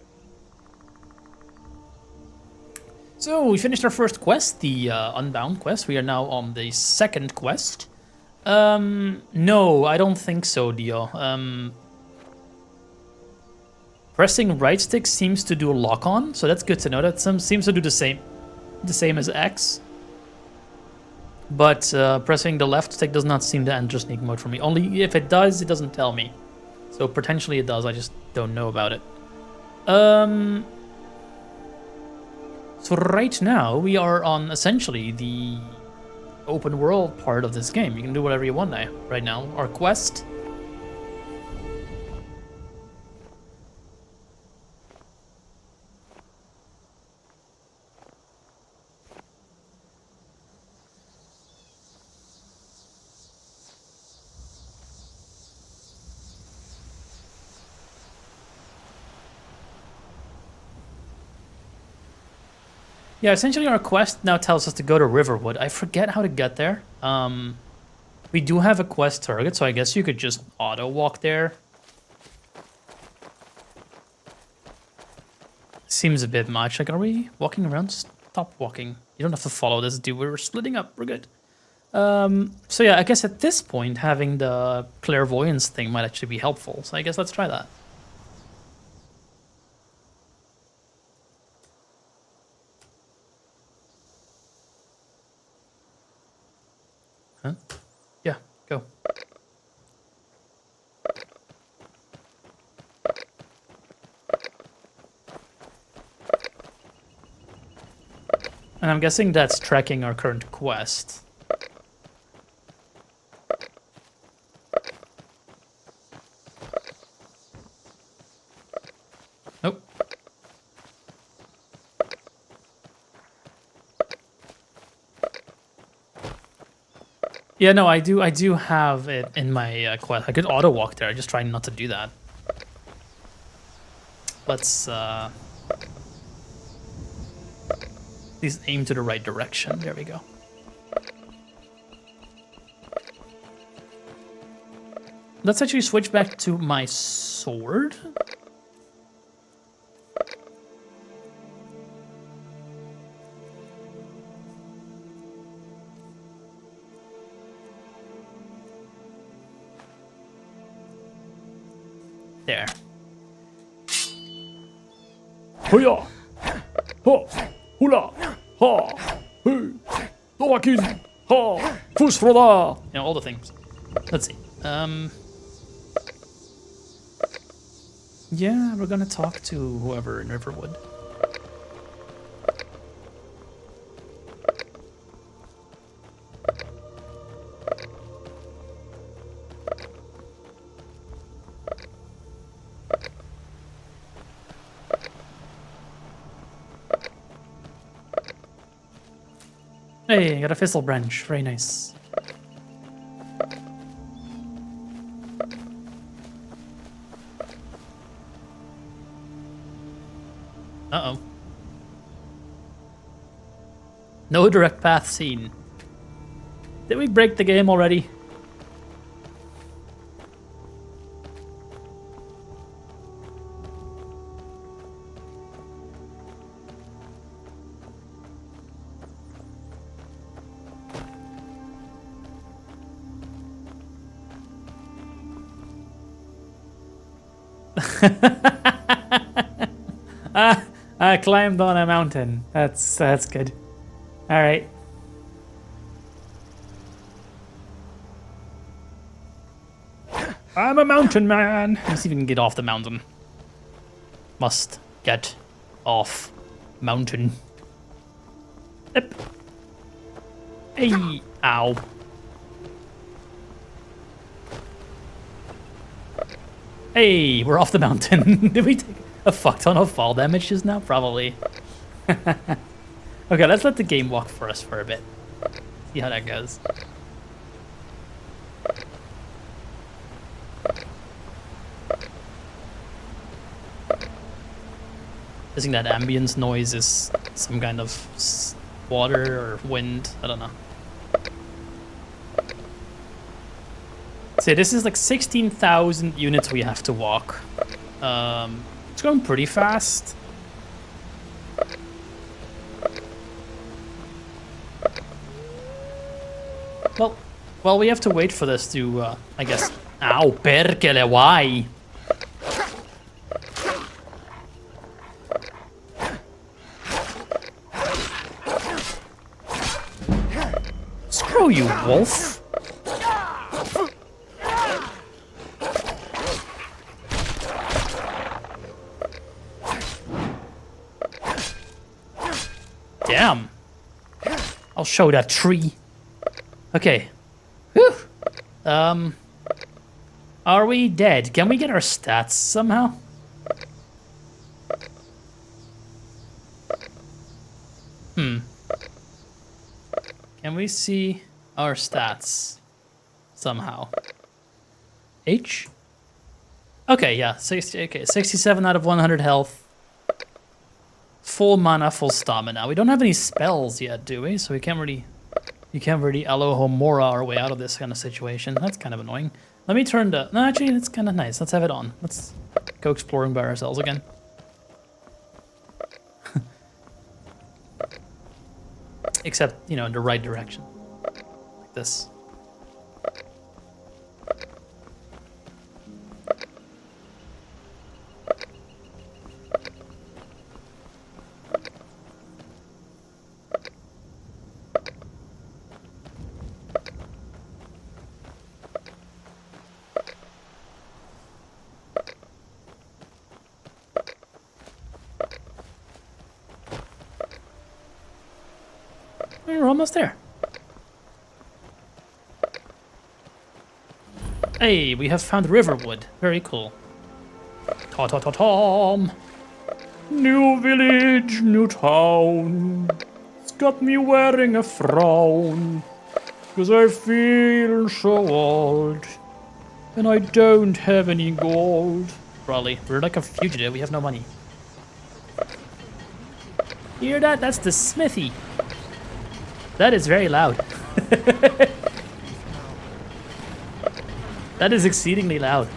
So we finished our first quest, the Unbound quest. We are now on the second quest. No, I don't think so, Dio. Pressing right stick seems to do a lock-on, so that's good to know. That seems to do the same as X. But pressing the left stick does not seem to enter sneak mode for me. Only if it does, it doesn't tell me. So potentially it does, I just don't know about it. So right now, we are on essentially the open world part of this game. You can do whatever you want now. Right now, our quest. Yeah, essentially our quest now tells us to go to Riverwood. I forget how to get there. We do have a quest target, so I guess you could just auto walk there. Seems a bit much. Like, are we walking around? Stop walking. You don't have to follow this dude. We're splitting up. We're good. So yeah, I guess at this point, having the clairvoyance thing might actually be helpful. So I guess let's try that. Huh? Yeah, go. And I'm guessing that's tracking our current quest. Nope. Yeah, no, I do have it in my quest. I could auto walk there. I just try not to do that. Let's at least aim to the right direction. There we go. Let's actually switch back to my sword. There. Hoya! Ha! Hula! Ha! Hey! Dovakin! Ha! Fusfroda! You know, all the things. Let's see. Yeah, we're gonna talk to whoever in Riverwood. Hey, I got a Thistle branch. Very nice. Uh-oh. No direct path seen. Did we break the game already? I climbed on a mountain. That's good. All right. I'm a mountain man. Let's see if we can get off the mountain. Must get off mountain. Yep. Hey, ow. Hey, we're off the mountain. Did we take a fuck ton of fall damage just now? Probably. Okay, let's let the game walk for us for a bit. See how that goes. Guessing that ambience noise is some kind of water or wind. I don't know. So this is like 16,000 units we have to walk. It's going pretty fast. Well, we have to wait for this to, I guess. Ow, perkele, why? Screw you, wolf. Damn. I'll show that tree. Okay. Whew. Are we dead? Can we get our stats somehow? Can we see our stats somehow? H? Okay, yeah. 67 out of 100 health. Full mana, full stamina. We don't have any spells yet, do we? So we can't really You can't really Alohomora our way out of this kind of situation. That's kind of annoying. Let me turn the... No, actually, it's kind of nice. Let's have it on. Let's go exploring by ourselves again. Except, you know, in the right direction. Like this. We're almost there. Hey, we have found Riverwood. Very cool. Ta-ta-ta-tom. New village, new town. It's got me wearing a frown. 'Cause I feel so old. And I don't have any gold. Raleigh, we're like a fugitive. We have no money. Hear that? That's the smithy. That is very loud. That is exceedingly loud.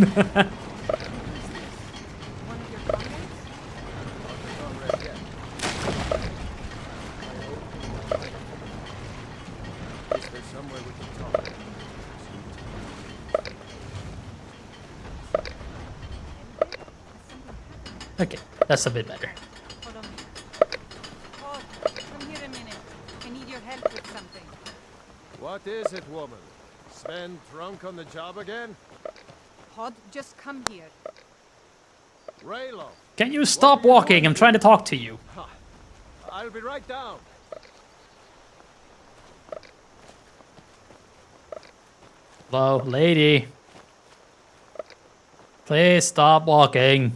Okay, that's a bit better. Hold on. Hod, come here a minute. I need your help with something. What is it, woman? Sven drunk on the job again? Hod, just come here. Raylo, Can you stop walking? I'm trying to talk to you. I'll be right down. Hello, lady. Please stop walking.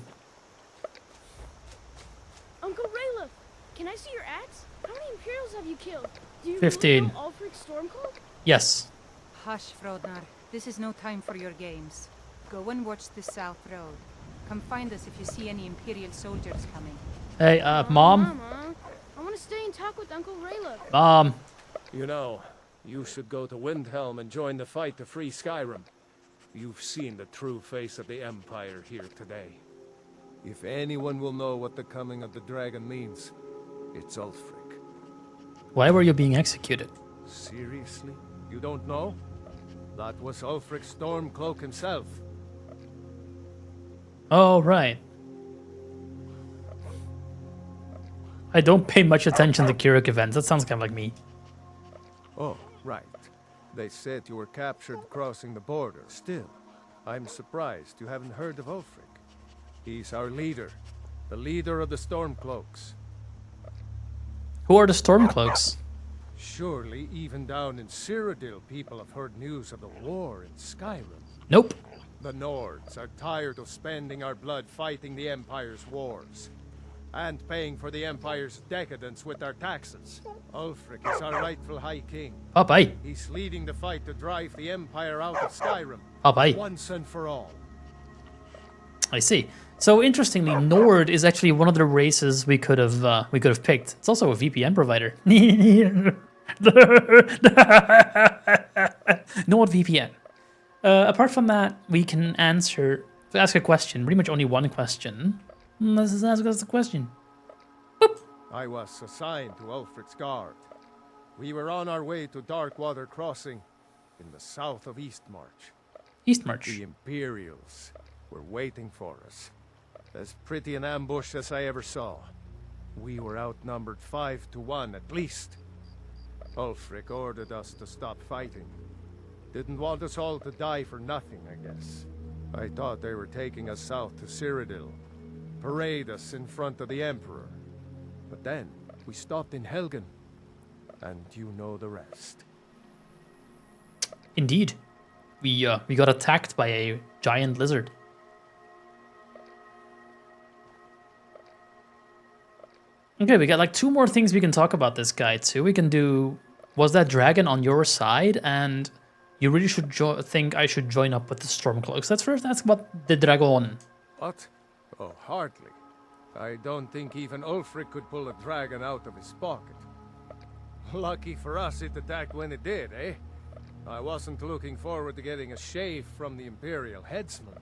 Uncle Rayla, can I see your axe? How many Imperials have you killed? Do you 15. Really know Ulfric Stormcloak? Yes. Hush, Frodnar. This is no time for your games. Go and watch the South Road. Come find us if you see any Imperial soldiers coming. Hey, Mom? Mama, I want to stay and talk with Uncle Rayla. Mom. You know, you should go to Windhelm and join the fight to free Skyrim. You've seen the true face of the Empire here today. If anyone will know what the coming of the dragon means, it's Ulfric. Why were you being executed? Seriously? You don't know? That was Ulfric Stormcloak himself. Oh, right. I don't pay much attention to Keurig events. That sounds kind of like me. Oh, right. They said you were captured crossing the border. Still, I'm surprised you haven't heard of Ulfric. He's our leader. The leader of the Stormcloaks. Who are the Stormcloaks? Surely, even down in Cyrodiil, people have heard news of the war in Skyrim. Nope. The Nords are tired of spending our blood fighting the Empire's wars. And paying for the Empire's decadence with our taxes. Ulfric is our rightful High King. Bye-bye. He's leading the fight to drive the Empire out of Skyrim. Bye-bye. Once and for all. I see. So interestingly, Nord is actually one of the races we could have picked. It's also a VPN provider. NordVPN. Apart from that, we can ask a question. Pretty much only one question. Let's ask us the question. Boop. I was assigned to Ulfric's guard. We were on our way to Darkwater Crossing in the south of Eastmarch. Eastmarch. The Imperials were waiting for us. As pretty an ambush as I ever saw. We were outnumbered 5 to 1 at least. Ulfric ordered us to stop fighting. Didn't want us all to die for nothing, I guess. I thought they were taking us south to Cyrodiil. Parade us in front of the Emperor. But then, we stopped in Helgen. And you know the rest. Indeed. We got attacked by a giant lizard. Okay, we got like 2 more things we can talk about this guy too. We can do, was that dragon on your side? And you really should think I should join up with the Stormcloaks. Let's first ask about the dragon. What? Oh, hardly. I don't think even Ulfric could pull a dragon out of his pocket. Lucky for us it attacked when it did, eh? I wasn't looking forward to getting a shave from the Imperial headsman.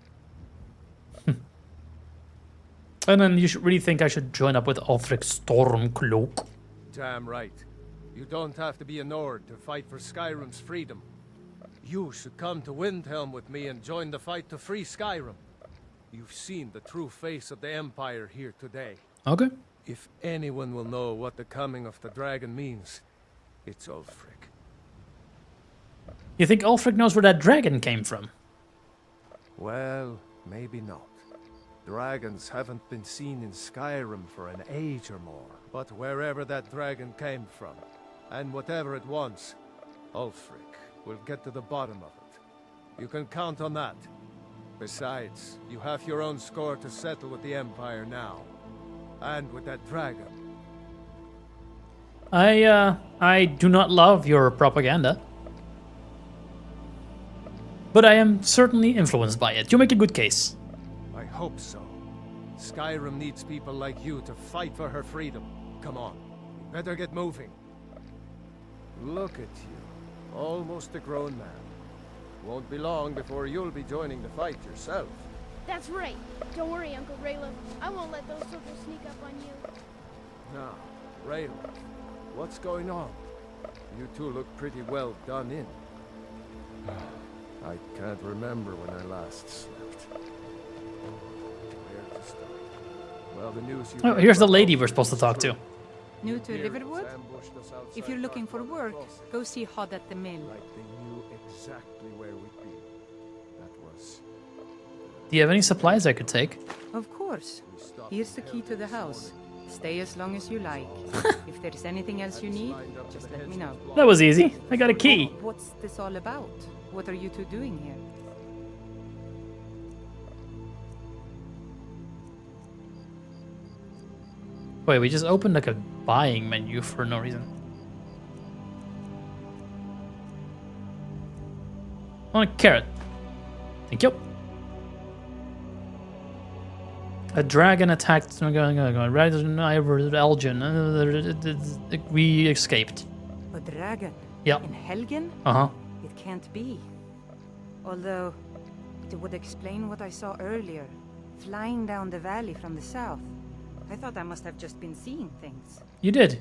And then you should really think I should join up with Ulfric Stormcloak. Damn right. You don't have to be a Nord to fight for Skyrim's freedom. You should come to Windhelm with me and join the fight to free Skyrim. You've seen the true face of the Empire here today. Okay. If anyone will know what the coming of the dragon means, it's Ulfric. You think Ulfric knows where that dragon came from? Well, maybe not. Dragons haven't been seen in Skyrim for an age or more. But wherever that dragon came from, and whatever it wants, Ulfric will get to the bottom of it. You can count on that. Besides, you have your own score to settle with the Empire now. And with that dragon. I do not love your propaganda. But I am certainly influenced by it. You make a good case. I hope so. Skyrim needs people like you to fight for her freedom. Come on, you better get moving. Look at you, almost a grown man. Won't be long before you'll be joining the fight yourself. That's right. Don't worry, Uncle Raylo. I won't let those soldiers sneak up on you. Now, Raylo, what's going on? You two look pretty well done in. I can't remember when I last slept. Where to start? Well, the news you Oh, here's the lady we're supposed to talk to. New to Riverwood? If you're looking for work, go see Hod at the mill. Like they knew exactly where we'd be. That was... Do you have any supplies I could take? Of course. Here's the key to the house. Stay as long as you like. If there's anything else you need, just let me know. That was easy. I got a key. What's this all about? What are you two doing here? Wait, we just opened like a buying menu for no reason. I want a carrot. Thank you. A dragon attacked. Elgin. We escaped. A dragon? Yeah. In Helgen? Uh-huh. It can't be. Although, it would explain what I saw earlier. Flying down the valley from the south. I thought I must have just been seeing things. You did.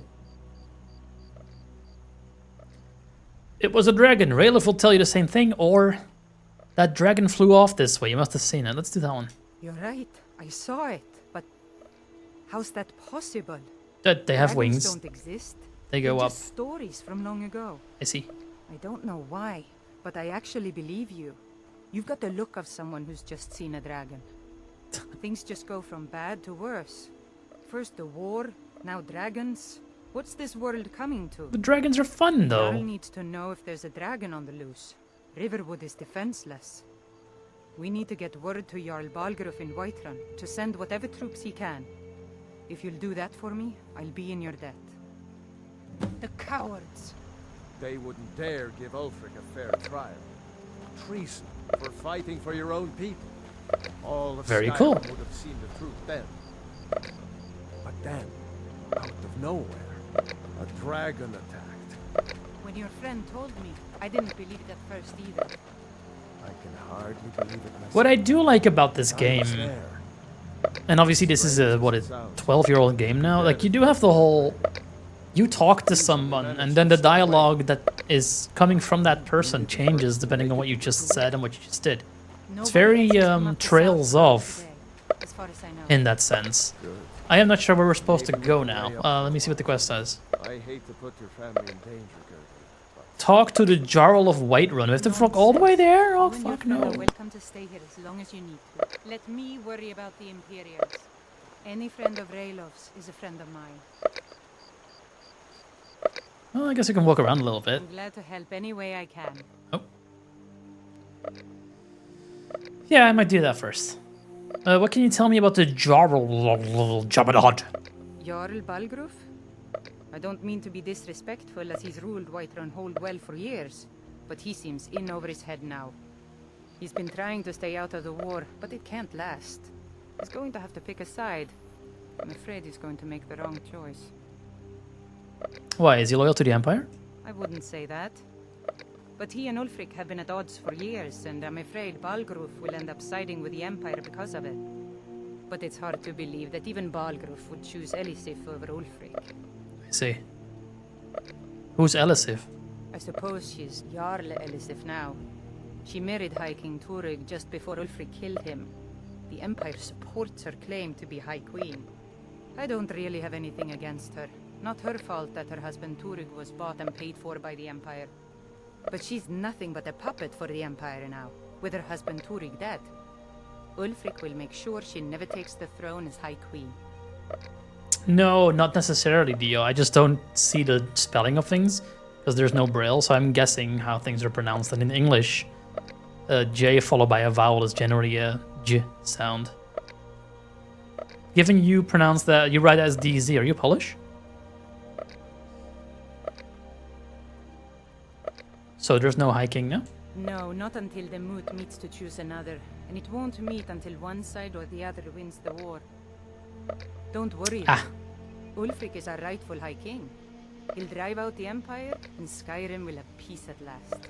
It was a dragon. Rayleigh will tell you the same thing, or that dragon flew off this way. You must have seen it. Let's do that one. You're right. I saw it. But how's that possible? They have Dragons wings. Don't exist. They go They're up. just stories from long ago. I see. I don't know why, but I actually believe you. You've got the look of someone who's just seen a dragon. Things just go from bad to worse. First the war, now dragons. What's this world coming to? The dragons are fun, though. Jarl needs to know if there's a dragon on the loose. Riverwood is defenseless. We need to get word to Jarl Balgruuf in Whiterun to send whatever troops he can. If you'll do that for me, I'll be in your debt. The cowards! They wouldn't dare give Ulfric a fair trial. Treason for fighting for your own people. All of Very Skyrim cool. would have seen the truth then. But then, out of nowhere, a dragon attacked. When your friend told me, I didn't believe it at first either. I can hardly believe it myself. What I do like about this I game, was there. and obviously this is a, what, a 12-year-old game now, like, you do have the whole... You talk to someone, and then the dialogue that is coming from that person changes depending on what you just said and what you just did. It's very Trails of As far as I know. in that sense. I am not sure where we're supposed to go now. Let me see what the quest says. I hate to put your family in danger, Gertie. Talk to the Jarl of Whiterun. We have to walk all the way there? Oh, You and your fuck friend no. are welcome to stay here as long as you need to. Let me worry about the Imperials. Any friend of Raylof's is a friend of mine. Well, I guess we can walk around a little bit. I'm glad to help any way I can. Oh. Yeah, I might do that first. What can you tell me about the Jarl Jabadod? Jarl Balgruuf? I don't mean to be disrespectful as he's ruled Whiterun Hold well for years, but he seems in over his head now. He's been trying to stay out of the war, but it can't last. He's going to have to pick a side. I'm afraid he's going to make the wrong choice. Why, is he loyal to the Empire? I wouldn't say that. But he and Ulfric have been at odds for years, and I'm afraid Balgruf will end up siding with the Empire because of it. But it's hard to believe that even Balgruf would choose Elisif over Ulfric. I see. Who's Elisif? I suppose she's Jarl Elisif now. She married High King Turig just before Ulfric killed him. The Empire supports her claim to be High Queen. I don't really have anything against her. Not her fault that her husband Turig was bought and paid for by the Empire. But she's nothing but a puppet for the Empire now, with her husband Turig dead. Ulfric will make sure she never takes the throne as High Queen. No, not necessarily, Dio. I just don't see the spelling of things, because there's no Braille, so I'm guessing how things are pronounced. And in English, J followed by a vowel is generally a J sound. Given you pronounce that, you write it as DZ, are you Polish? So there's no High King now? No, not until the Moot meets to choose another. And it won't meet until one side or the other wins the war. Don't worry. Ulfric is our rightful High King. He'll drive out the Empire, and Skyrim will have peace at last.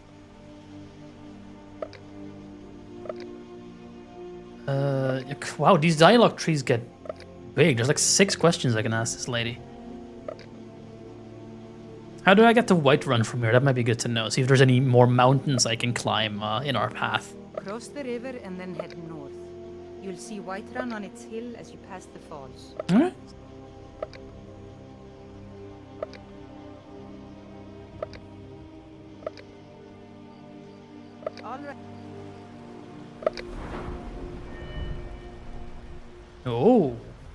Wow, these dialogue trees get big. There's like 6 questions I can ask this lady. How do I get to Whiterun from here? That might be good to know. See if there's any more mountains I can climb in our path. Cross the river and then head north. You'll see Whiterun on its hill as you pass the falls. Alright. Alright. Oh.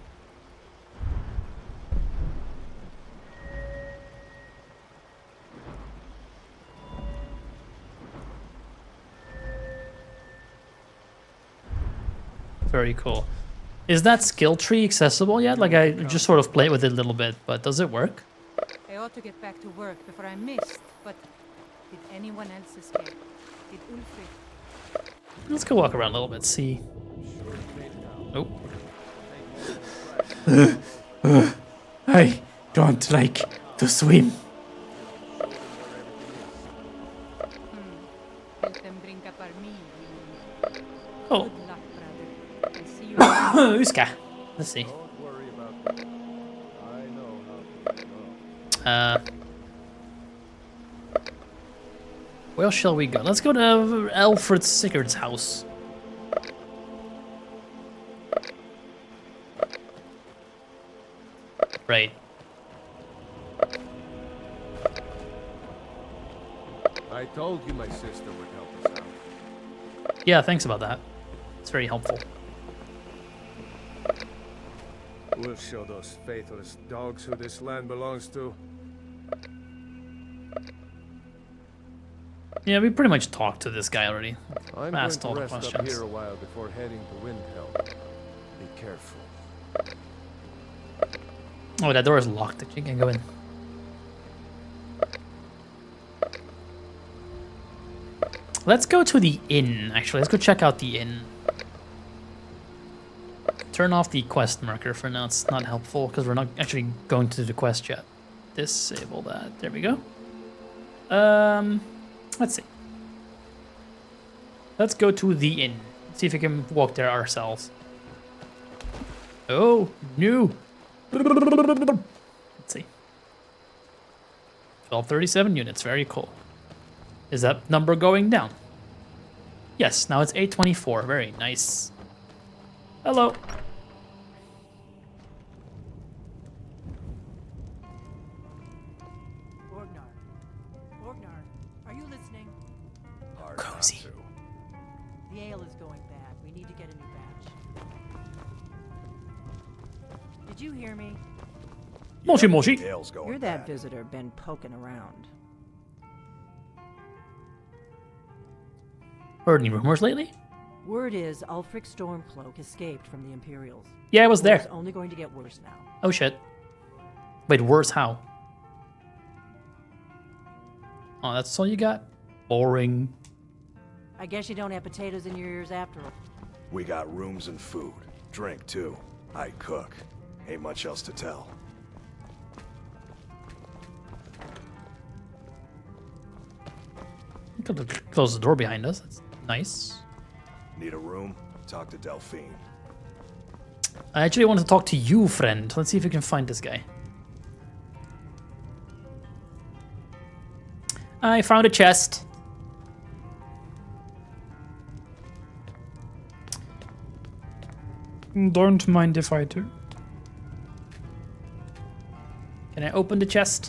Very cool. Is that skill tree accessible yet? Like, I just sort of played with it a little bit, but does it work? I ought to get back to work before I missed, but did anyone else escape? Did Ulfric? Let's go walk around a little bit, see. Oh. I don't like to swim. Help them bring up our meal. Oh. Good luck, brother. I'll see you. Uska. Let's see. Don't worry about that. I know how to go. Where shall we go? Let's go to Alfred Sigurd's house. Right. I told you my sister would help us out. Yeah, thanks about that. It's very helpful. We'll show those faithless dogs who this land belongs to. Yeah, we pretty much talked to this guy already. I'm going Asked to all the rest up questions. here a while before heading to Windhelm. Be careful. Oh, that door is locked. You can't go in. Let's go to the inn, actually. Let's go check out the inn. Turn off the quest marker for now. It's not helpful because we're not actually going to do the quest yet. Disable that. There we go. Let's see. Let's go to the inn. See if we can walk there ourselves. Oh, no. Let's see. 1237 units. Very cool. Is that number going down? Yes, now it's 824. Very nice. Hello. Orgnar, are you listening? Cozy. The ale is going bad. We need to get a new batch. Did you hear me? Moshi Moshi. You're that visitor been poking around. Heard any rumors lately? Word is Ulfric Stormcloak escaped from the Imperials. Yeah, I was there. It's only going to get worse now. Oh shit. Wait, worse how? Oh, that's all you got? Boring. I guess you don't have potatoes in your ears after all. We got rooms and food. Drink, too. I cook. Ain't much else to tell. Close the door behind us. That's nice. Need a room? Talk to Delphine. I actually want to talk to you, friend. Let's see if we can find this guy. I found a chest. Don't mind if I do. Can I open the chest?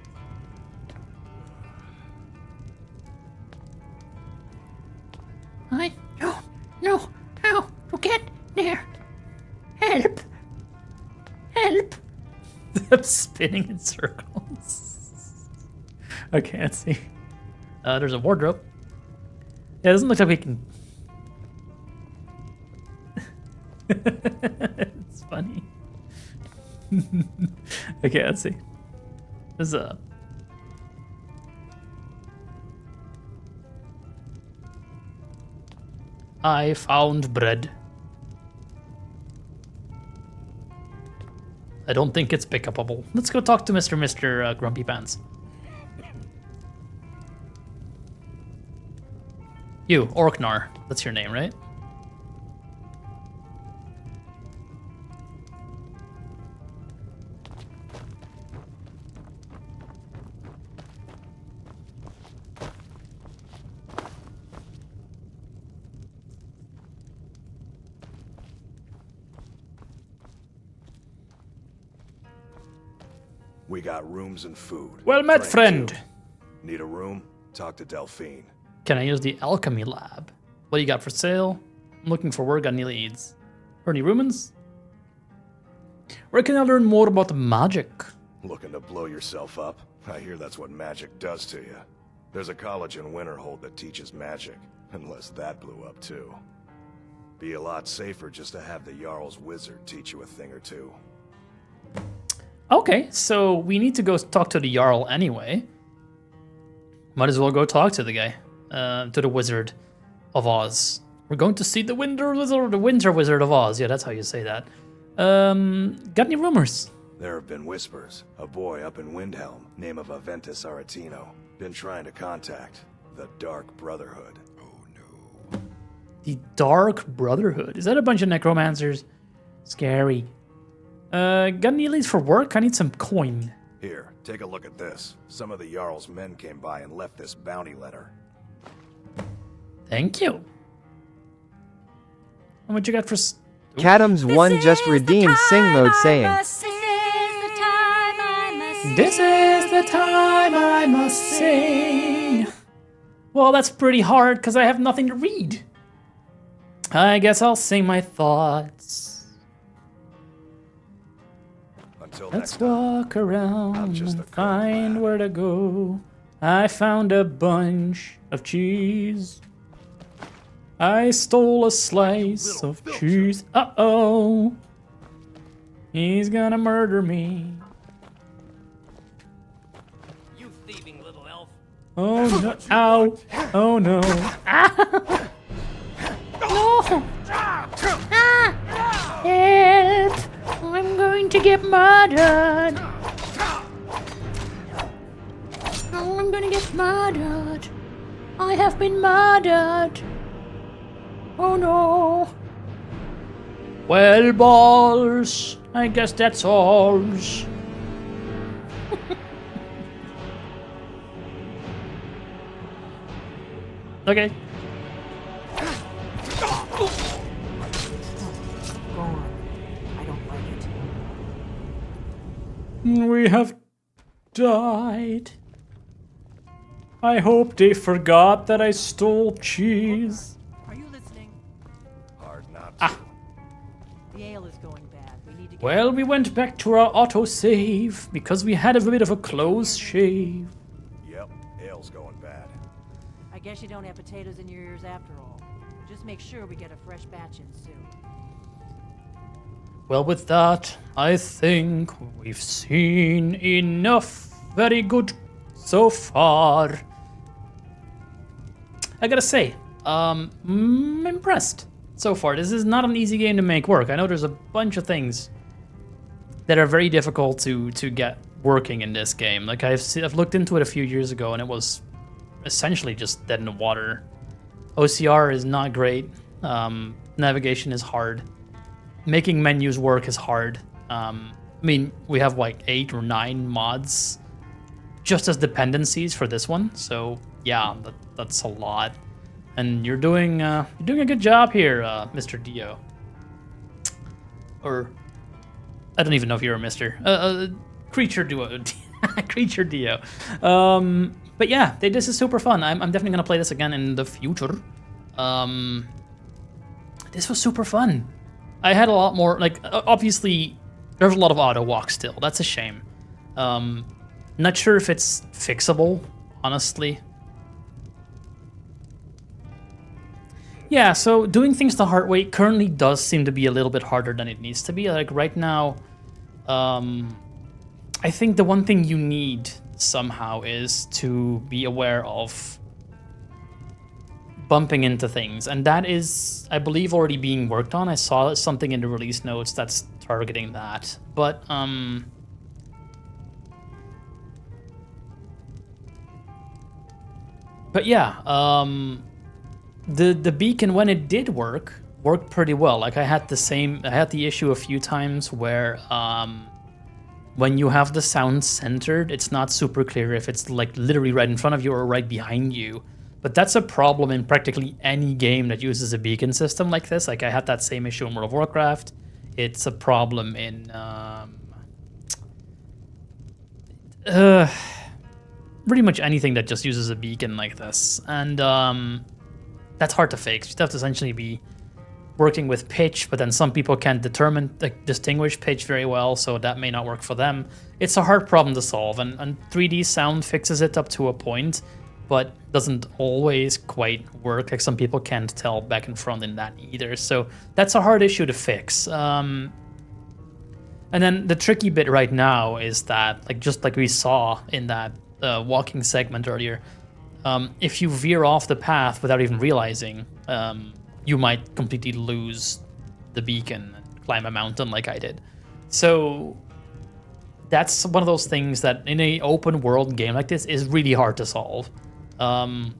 No, how to get there? Help! Help! I'm spinning in circles. Okay, let's see. There's a wardrobe. Yeah, it doesn't look like we can. It's funny. Okay, let's see. There's a. I found bread. I don't think it's pick-upable. Let's go talk to Mr. Grumpy Pants. You, Orknar. That's your name, right? We got rooms and food. Well met, Drink, friend. too. Need a room? Talk to Delphine. Can I use the alchemy lab? What do you got for sale? I'm looking for work on any leads. Or any rumors? Where can I learn more about magic? Looking to blow yourself up? I hear that's what magic does to you. There's a college in Winterhold that teaches magic, unless that blew up too. Be a lot safer just to have the Jarl's wizard teach you a thing or two. Okay, so we need to go talk to the Jarl anyway. Might as well go talk to the guy. To the Wizard of Oz. We're going to see the Winter Wizard of Oz. Yeah, that's how you say that. Got any rumors? There have been whispers. A boy up in Windhelm, name of Aventus Aretino, been trying to contact the Dark Brotherhood. Oh no. The Dark Brotherhood. Is that a bunch of necromancers? Scary. Got any leads for work? I need some coin. Here, take a look at this. Some of the Jarl's men came by and left this bounty letter. Thank you. How much you got for... Cadams 1 just redeemed Sing Mode saying, This is the time I must sing. Well, that's pretty hard because I have nothing to read. I guess I'll sing my thoughts. Until Let's next time, walk around just a and find where to go. I found a bunch of cheese. I stole a slice of cheese. Uh-oh. He's gonna murder me. You thieving little elf. Oh no. Ow. Oh no. Ah. No. Ah. Help. I'm going to get murdered. Oh, I'm gonna get murdered. I have been murdered. Oh no. Well, balls. I guess that's all. Okay. Go on. I don't like it. We have died. I hope they forgot that I stole cheese. Are you listening? hard not to. The ale is going bad. We need to get Well, we went back to our autosave because we had a bit of a close shave. Yep, ale's going bad. I guess you don't have potatoes in your ears after all. Just make sure we get a fresh batch in soon. Well, with that, I think we've seen enough. Very good so far. I gotta say, I'm impressed so far. This is not an easy game to make work. I know there's a bunch of things that are very difficult to get working in this game. Like I've looked into it a few years ago, and it was essentially just dead in the water. OCR is not great. Navigation is hard. Making menus work is hard. I mean, we have like 8 or 9 mods just as dependencies for this one. So yeah, that's a lot. And you're doing a good job here, Mr. Dio. Or I don't even know if you're a Mr. Creature Duo. Creature Dio. But yeah, this is super fun. I'm definitely gonna play this again in the future. This was super fun. I had a lot more, like, obviously there's a lot of auto walk still. That's a shame. Not sure if it's fixable, honestly. Yeah, so doing things the hard way currently does seem to be a little bit harder than it needs to be. Like right now, I think the one thing you need somehow is to be aware of bumping into things. And that is, I believe, already being worked on. I saw something in the release notes that's targeting that. But, yeah, the beacon, when it did work, worked pretty well. Like I had the issue a few times where when you have the sound centered, it's not super clear if it's like literally right in front of you or right behind you. But that's a problem in practically any game that uses a beacon system like this. Like I had that same issue in World of Warcraft. It's a problem in pretty much anything that just uses a beacon like this. And that's hard to fix. You have to essentially be working with pitch, but then some people can't distinguish pitch very well, so that may not work for them. It's a hard problem to solve, and 3D sound fixes it up to a point, but doesn't always quite work. Like some people can't tell back and front in that either, so that's a hard issue to fix. And then the tricky bit right now is that, like just like we saw in that walking segment earlier, if you veer off the path without even realizing, you might completely lose the beacon and climb a mountain like I did. So that's one of those things that in an open world game like this is really hard to solve. For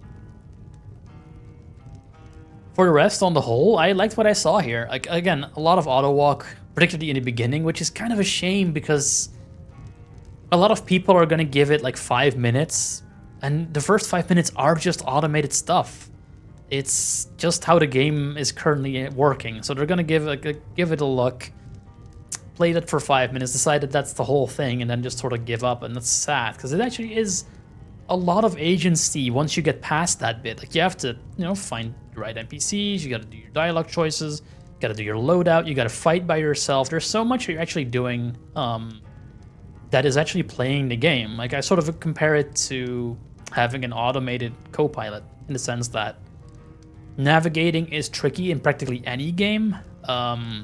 the rest, on the whole, I liked what I saw here. Like, again, a lot of auto walk, particularly in the beginning, which is kind of a shame because a lot of people are going to give it like 5 minutes, and the first 5 minutes are just automated stuff. It's just how the game is currently working. So they're going to give it a look, play it for 5 minutes, decide that that's the whole thing, and then just sort of give up. And that's sad because it actually is a lot of agency once you get past that bit. Like you have to, find the right NPCs, you got to do your dialogue choices, you got to do your loadout, you got to fight by yourself. There's so much you're actually doing that is actually playing the game. Like I sort of compare it to having an automated co-pilot in the sense that navigating is tricky in practically any game. And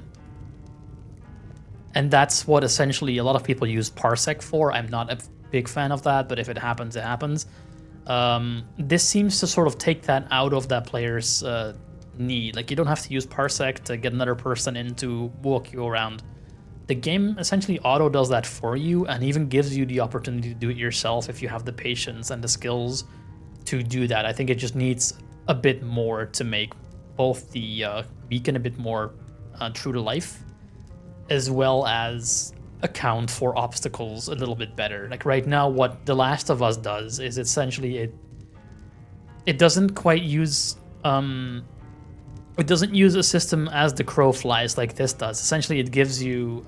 that's what essentially a lot of people use Parsec for. I'm not a big fan of that, but if it happens, it happens. This seems to sort of take that out of that player's need. Like you don't have to use Parsec to get another person in to walk you around. The game essentially auto does that for you and even gives you the opportunity to do it yourself if you have the patience and the skills to do that. I think it just needs a bit more to make both the beacon a bit more true to life, as well as account for obstacles a little bit better. Like right now, what The Last of Us does is essentially it doesn't quite use it doesn't use a system as the crow flies like this does. Essentially, it gives you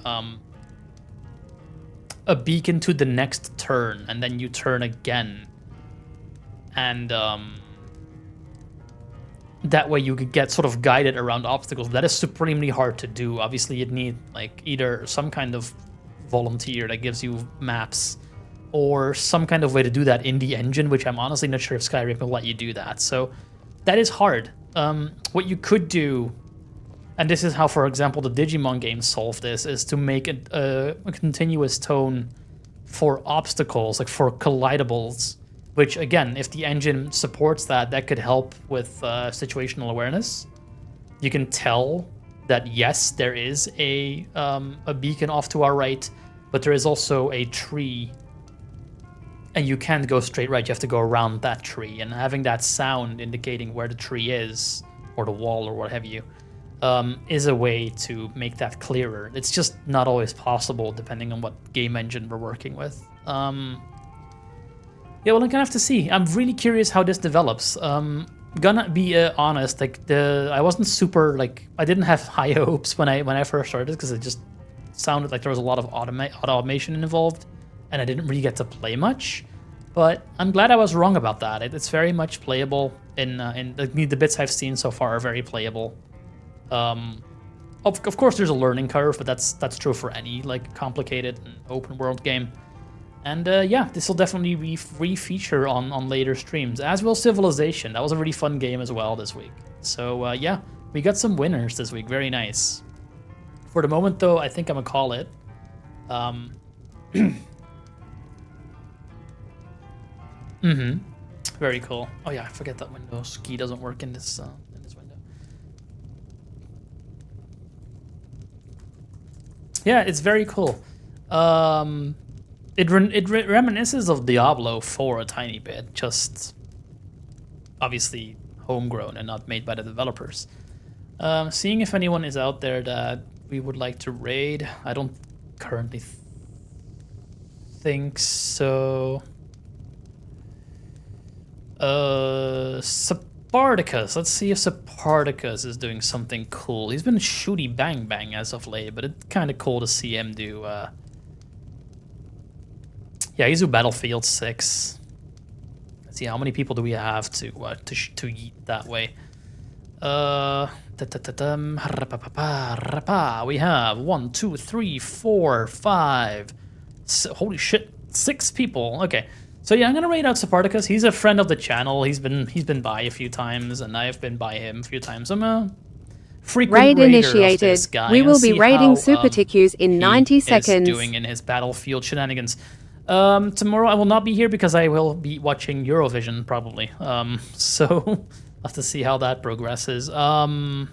a beacon to the next turn, and then you turn again, and that way you could get sort of guided around obstacles. That is supremely hard to do. Obviously, you'd need like either some kind of volunteer that gives you maps or some kind of way to do that in the engine, which I'm honestly not sure if Skyrim will let you do that. So that is hard. What you could do, and this is how, for example, the Digimon games solve this, is to make a continuous tone for obstacles, like for collidables, which again, if the engine supports that, that could help with situational awareness. You can tell that yes, there is a beacon off to our right, but there is also a tree and you can't go straight right, you have to go around that tree, and having that sound indicating where the tree is, or the wall, or what have you, is a way to make that clearer. It's just not always possible depending on what game engine we're working with. Yeah, well, I'm gonna have to see. I'm really curious how this develops. Gonna be honest, like I wasn't super I didn't have high hopes when I first started because it just sounded like there was a lot of automation involved, and I didn't really get to play much. But I'm glad I was wrong about that. It's very much playable. In the bits I've seen so far are very playable. Of course, there's a learning curve, but that's true for any complicated and open world game. And yeah, this will definitely be re-feature on later streams, as will Civilization. That was a really fun game as well this week. So yeah, we got some winners this week. Very nice. For the moment, though, I think I'm gonna call it. Very cool. Oh yeah, I forget that Windows key doesn't work in this window. Yeah, it's very cool. It reminisces of Diablo 4 a tiny bit, just obviously homegrown and not made by the developers. Seeing if anyone is out there that we would like to raid. I don't currently think so. Spartacus. Let's see if Spartacus is doing something cool. He's been shooty bang bang as of late, but it's kind of cool to see him do. Yeah, he's do Battlefield 6. Let's see, how many people do we have to yeet that way? We have 1, 2, 3, 4, 5. Holy shit, 6 people. Okay. So yeah, I'm gonna raid out Spartacus. He's a friend of the channel. He's been by a few times, and I've been by him a few times. I'm a frequent raid initiated. Of this guy. We will be raiding Super TQs in 90 seconds. Doing in his Battlefield shenanigans. Tomorrow I will not be here because I will be watching Eurovision probably. So I'll have to see how that progresses. So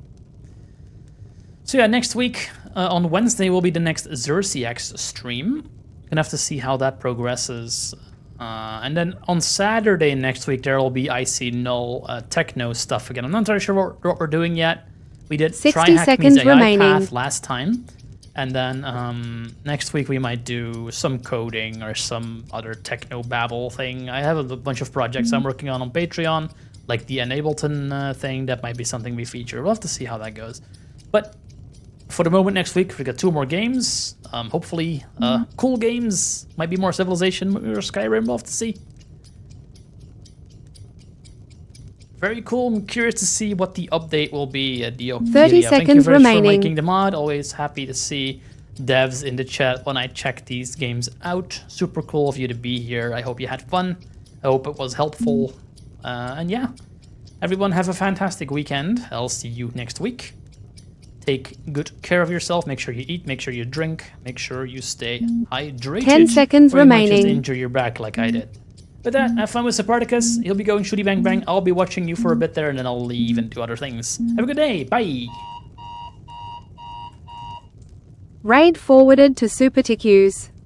yeah, next week on Wednesday will be the next Xerxes stream. Gonna have to see how that progresses. And then on Saturday next week, there will be IC Null techno stuff again. I'm not entirely sure what we're doing yet. We did 60 seconds AI remaining. Path last time. And then next week we might do some coding or some other techno babble thing. I have a bunch of projects I'm working on Patreon, like the Enableton thing. That might be something we feature. We'll have to see how that goes. But for the moment, next week we got 2 more games. Hopefully, cool games. Might be more Civilization or Skyrim. We'll have to see. Very cool. I'm curious to see what the update will be at the 30 seconds Thank you very much remaining. for making the mod. Always happy to see devs in the chat when I check these games out. Super cool of you to be here. I hope you had fun. I hope it was helpful. And yeah, everyone have a fantastic weekend. I'll see you next week. Take good care of yourself. Make sure you eat. Make sure you drink. Make sure you stay hydrated. 10 seconds or you might just remaining. injure your back like I did. With that, have fun with Spartacus. He'll be going shooty bang bang. I'll be watching you for a bit there, and then I'll leave and do other things. Have a good day. Bye. Raid forwarded to Super TQs.